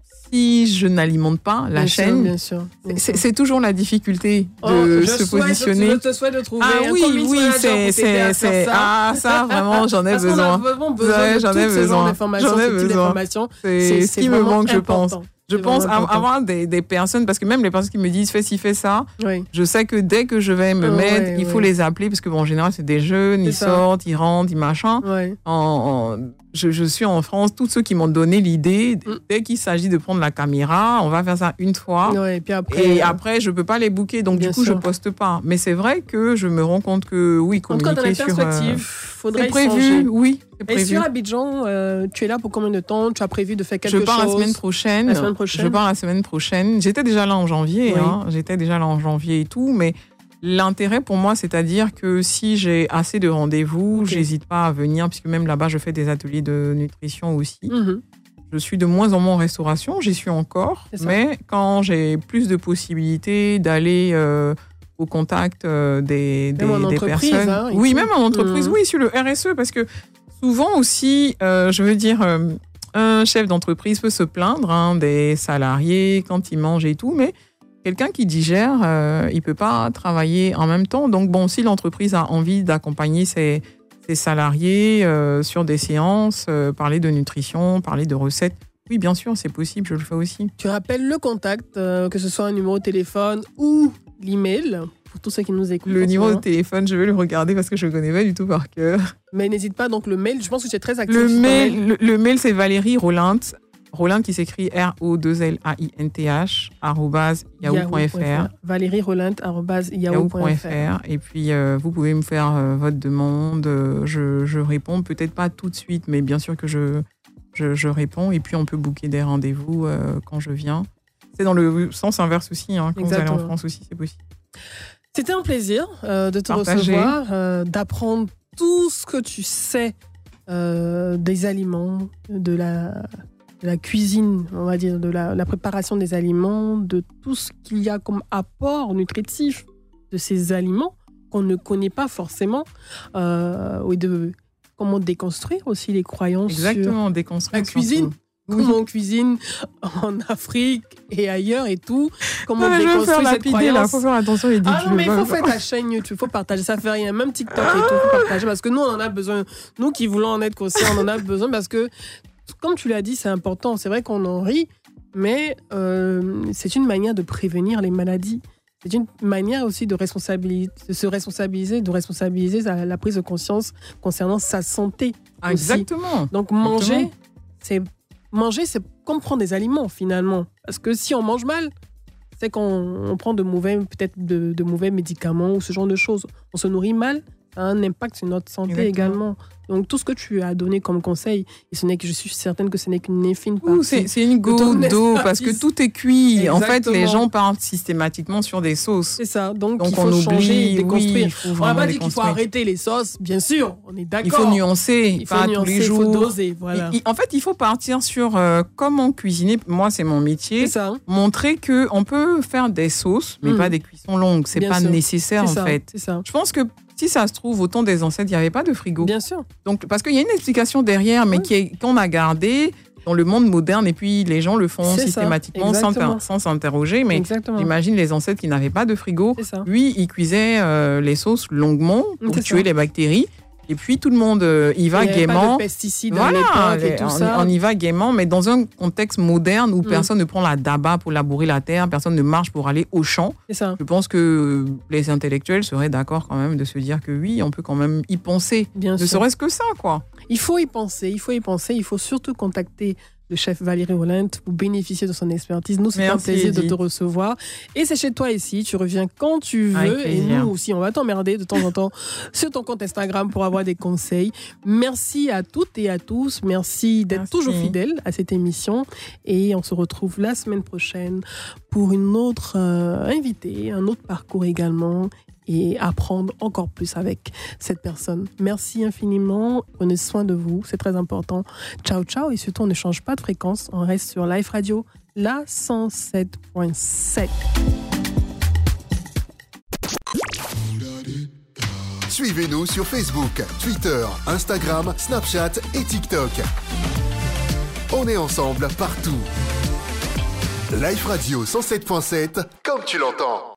si je n'alimente pas la bien chaîne, sûr, bien sûr, bien c'est, sûr. c'est toujours la difficulté oh, de je se souhaite, positionner. Je te souhaite de trouver ah, un oui, community oui, manager c'est, pour t'aider à c'est, faire ça. Ah, ça, vraiment, j'en ai Parce besoin. qu'on a vraiment besoin ouais, de j'en toutes ai ces besoin. genres d'informations, J'en ai ce type besoin. d'informations. C'est, c'est, ce qui me manque, je pense. Je c'est pense avoir des, des personnes, parce que même les personnes qui me disent fais ci, fais ça, oui. je sais que dès que je vais me oh, mettre, ouais, il faut ouais. les appeler, parce que bon, en général, c'est des jeunes, c'est ils ça. sortent, ils rentrent, ils machin. Ouais. En, en, je, je suis en France, tous ceux qui m'ont donné l'idée, mm. dès qu'il s'agit de prendre la caméra, on va faire ça une fois. Ouais, et puis après, et euh... après, je ne peux pas les booker, donc Bien du coup, sûr. je ne poste pas. Mais c'est vrai que je me rends compte que oui, communiquer en tout cas, dans la sur... perspective, Euh, faudrait c'est y prévu, songer. oui. C'est prévu. Et sur Abidjan, euh, tu es là pour combien de temps? Tu as prévu de faire quelque chose? Je pars la semaine prochaine. La semaine prochaine. Je pars la semaine prochaine. J'étais déjà là en janvier. Oui. Hein. J'étais déjà là en janvier et tout. Mais l'intérêt pour moi, c'est-à-dire que si j'ai assez de rendez-vous, okay. j'hésite pas à venir, puisque même là-bas, je fais des ateliers de nutrition aussi. Mm-hmm. Je suis de moins en moins en restauration. J'y suis encore. Mais quand j'ai plus de possibilités d'aller... Euh, au contact euh, des, des, des personnes. Hein, oui, même en entreprise, mmh. oui, sur le R S E, parce que souvent aussi, euh, je veux dire, euh, un chef d'entreprise peut se plaindre hein, des salariés quand ils mangent et tout, mais quelqu'un qui digère, euh, il ne peut pas travailler en même temps. Donc, bon, si l'entreprise a envie d'accompagner ses, ses salariés euh, sur des séances, euh, parler de nutrition, parler de recettes, oui, bien sûr, c'est possible, je le fais aussi. Tu rappelles le contact, euh, que ce soit un numéro de téléphone ou l'email, pour tous ceux qui nous écoutent. Le numéro de téléphone, je vais le regarder parce que je ne le connais pas du tout par cœur. Mais n'hésite pas, donc le mail, je pense que tu es très actif. Le mail, mail. Le, le mail, c'est Valérie Roland, Rolint qui s'écrit R O deux L A I N T H, arrobase yahoo point f r. Valérie Rolint, arrobase yahoo point f r. Et puis, euh, vous pouvez me faire euh, votre demande. Euh, je, je réponds, peut-être pas tout de suite, mais bien sûr que je, je, je réponds. Et puis, on peut booker des rendez-vous euh, quand je viens. C'est dans le sens inverse aussi. Hein, quand Exactement. Vous allez en France aussi, c'est possible. C'était un plaisir euh, de te Partager. recevoir, euh, d'apprendre tout ce que tu sais euh, des aliments, de la, de la cuisine, on va dire, de la, la préparation des aliments, de tout ce qu'il y a comme apport nutritif de ces aliments qu'on ne connaît pas forcément, euh, et de comment déconstruire aussi les croyances Exactement, sur déconstruire la cuisine. Oui. Comment on cuisine en Afrique et ailleurs et tout. Comment ah, on déconstruit cette croyance. Il faut faire attention. Il dit ah non, mais il faut faire ta chaîne YouTube, il faut partager, ça fait rien. Même TikTok et tout, il faut partager parce que nous, on en a besoin. Nous qui voulons en être conscients, on en a besoin parce que, comme tu l'as dit, c'est important. C'est vrai qu'on en rit, mais euh, c'est une manière de prévenir les maladies. C'est une manière aussi de, responsabiliser, de se responsabiliser, de responsabiliser la, la prise de conscience concernant sa santé. Ah, exactement. Donc, manger, exactement. c'est... Manger, c'est comme prendre des aliments, finalement. Parce que si on mange mal, c'est qu'on on prend de mauvais, peut-être de, de mauvais médicaments ou ce genre de choses. On se nourrit mal, ça a un impact sur notre santé Exactement. Également. Donc, tout ce que tu as donné comme conseil, et ce n'est que je suis certaine que ce n'est qu'une infime partie. Ouh, c'est, c'est une goutte d'eau, parce que tout est cuit. Exactement. En fait, les gens partent systématiquement sur des sauces. C'est ça. Donc, Donc il faut on changer, oublie, déconstruire. Oui, on n'a pas dit qu'il faut arrêter les sauces, bien sûr, on est d'accord. Il faut nuancer, il faut pas nuancer, tous les jours. Il faut doser, voilà. Il, il, en fait, il faut partir sur euh, comment cuisiner. Moi, c'est mon métier. C'est ça. Montrer qu'on peut faire des sauces, mais mmh. pas des cuissons longues. C'est bien pas sûr. Nécessaire, c'est en ça, fait. C'est ça. Je pense que si ça se trouve, au temps des ancêtres, il n'y avait pas de frigo. Bien sûr. Donc, parce qu'il y a une explication derrière, mais oui. qui est, qu'on a gardée dans le monde moderne, et puis les gens le font c'est systématiquement sans, sans s'interroger. Mais Exactement. J'imagine les ancêtres qui n'avaient pas de frigo. Lui, il cuisait euh, les sauces longuement pour c'est tuer ça. Les bactéries. Et puis tout le monde euh, y va il gaiement. Il n'y a pas de pesticides voilà, dans l'époque et tout on, ça. On y va gaiement, mais dans un contexte moderne où mmh. personne ne prend la daba pour labourer la terre, personne ne marche pour aller au champ. C'est ça. Je pense que les intellectuels seraient d'accord quand même de se dire que oui, on peut quand même y penser. Bien ne sûr. serait-ce que ça, quoi. Il faut y penser, il faut y penser. Il faut surtout contacter le chef Valérie Rolint pour bénéficier de son expertise. Nous, c'est Merci, un plaisir Edith. De te recevoir. Et c'est chez toi ici. Tu reviens quand tu veux. Et nous aussi, on va t'emmerder de temps en temps sur ton compte Instagram pour avoir des conseils. Merci à toutes et à tous. Merci d'être Merci. Toujours fidèles à cette émission. Et on se retrouve la semaine prochaine pour une autre euh, invitée, un autre parcours également. Et apprendre encore plus avec cette personne. Merci infiniment. Prenez soin de vous. C'est très important. Ciao, ciao. Et surtout, on ne change pas de fréquence. On reste sur Life Radio, la cent sept point sept. Suivez-nous sur Facebook, Twitter, Instagram, Snapchat et TikTok. On est ensemble partout. Life Radio cent sept point sept, comme tu l'entends.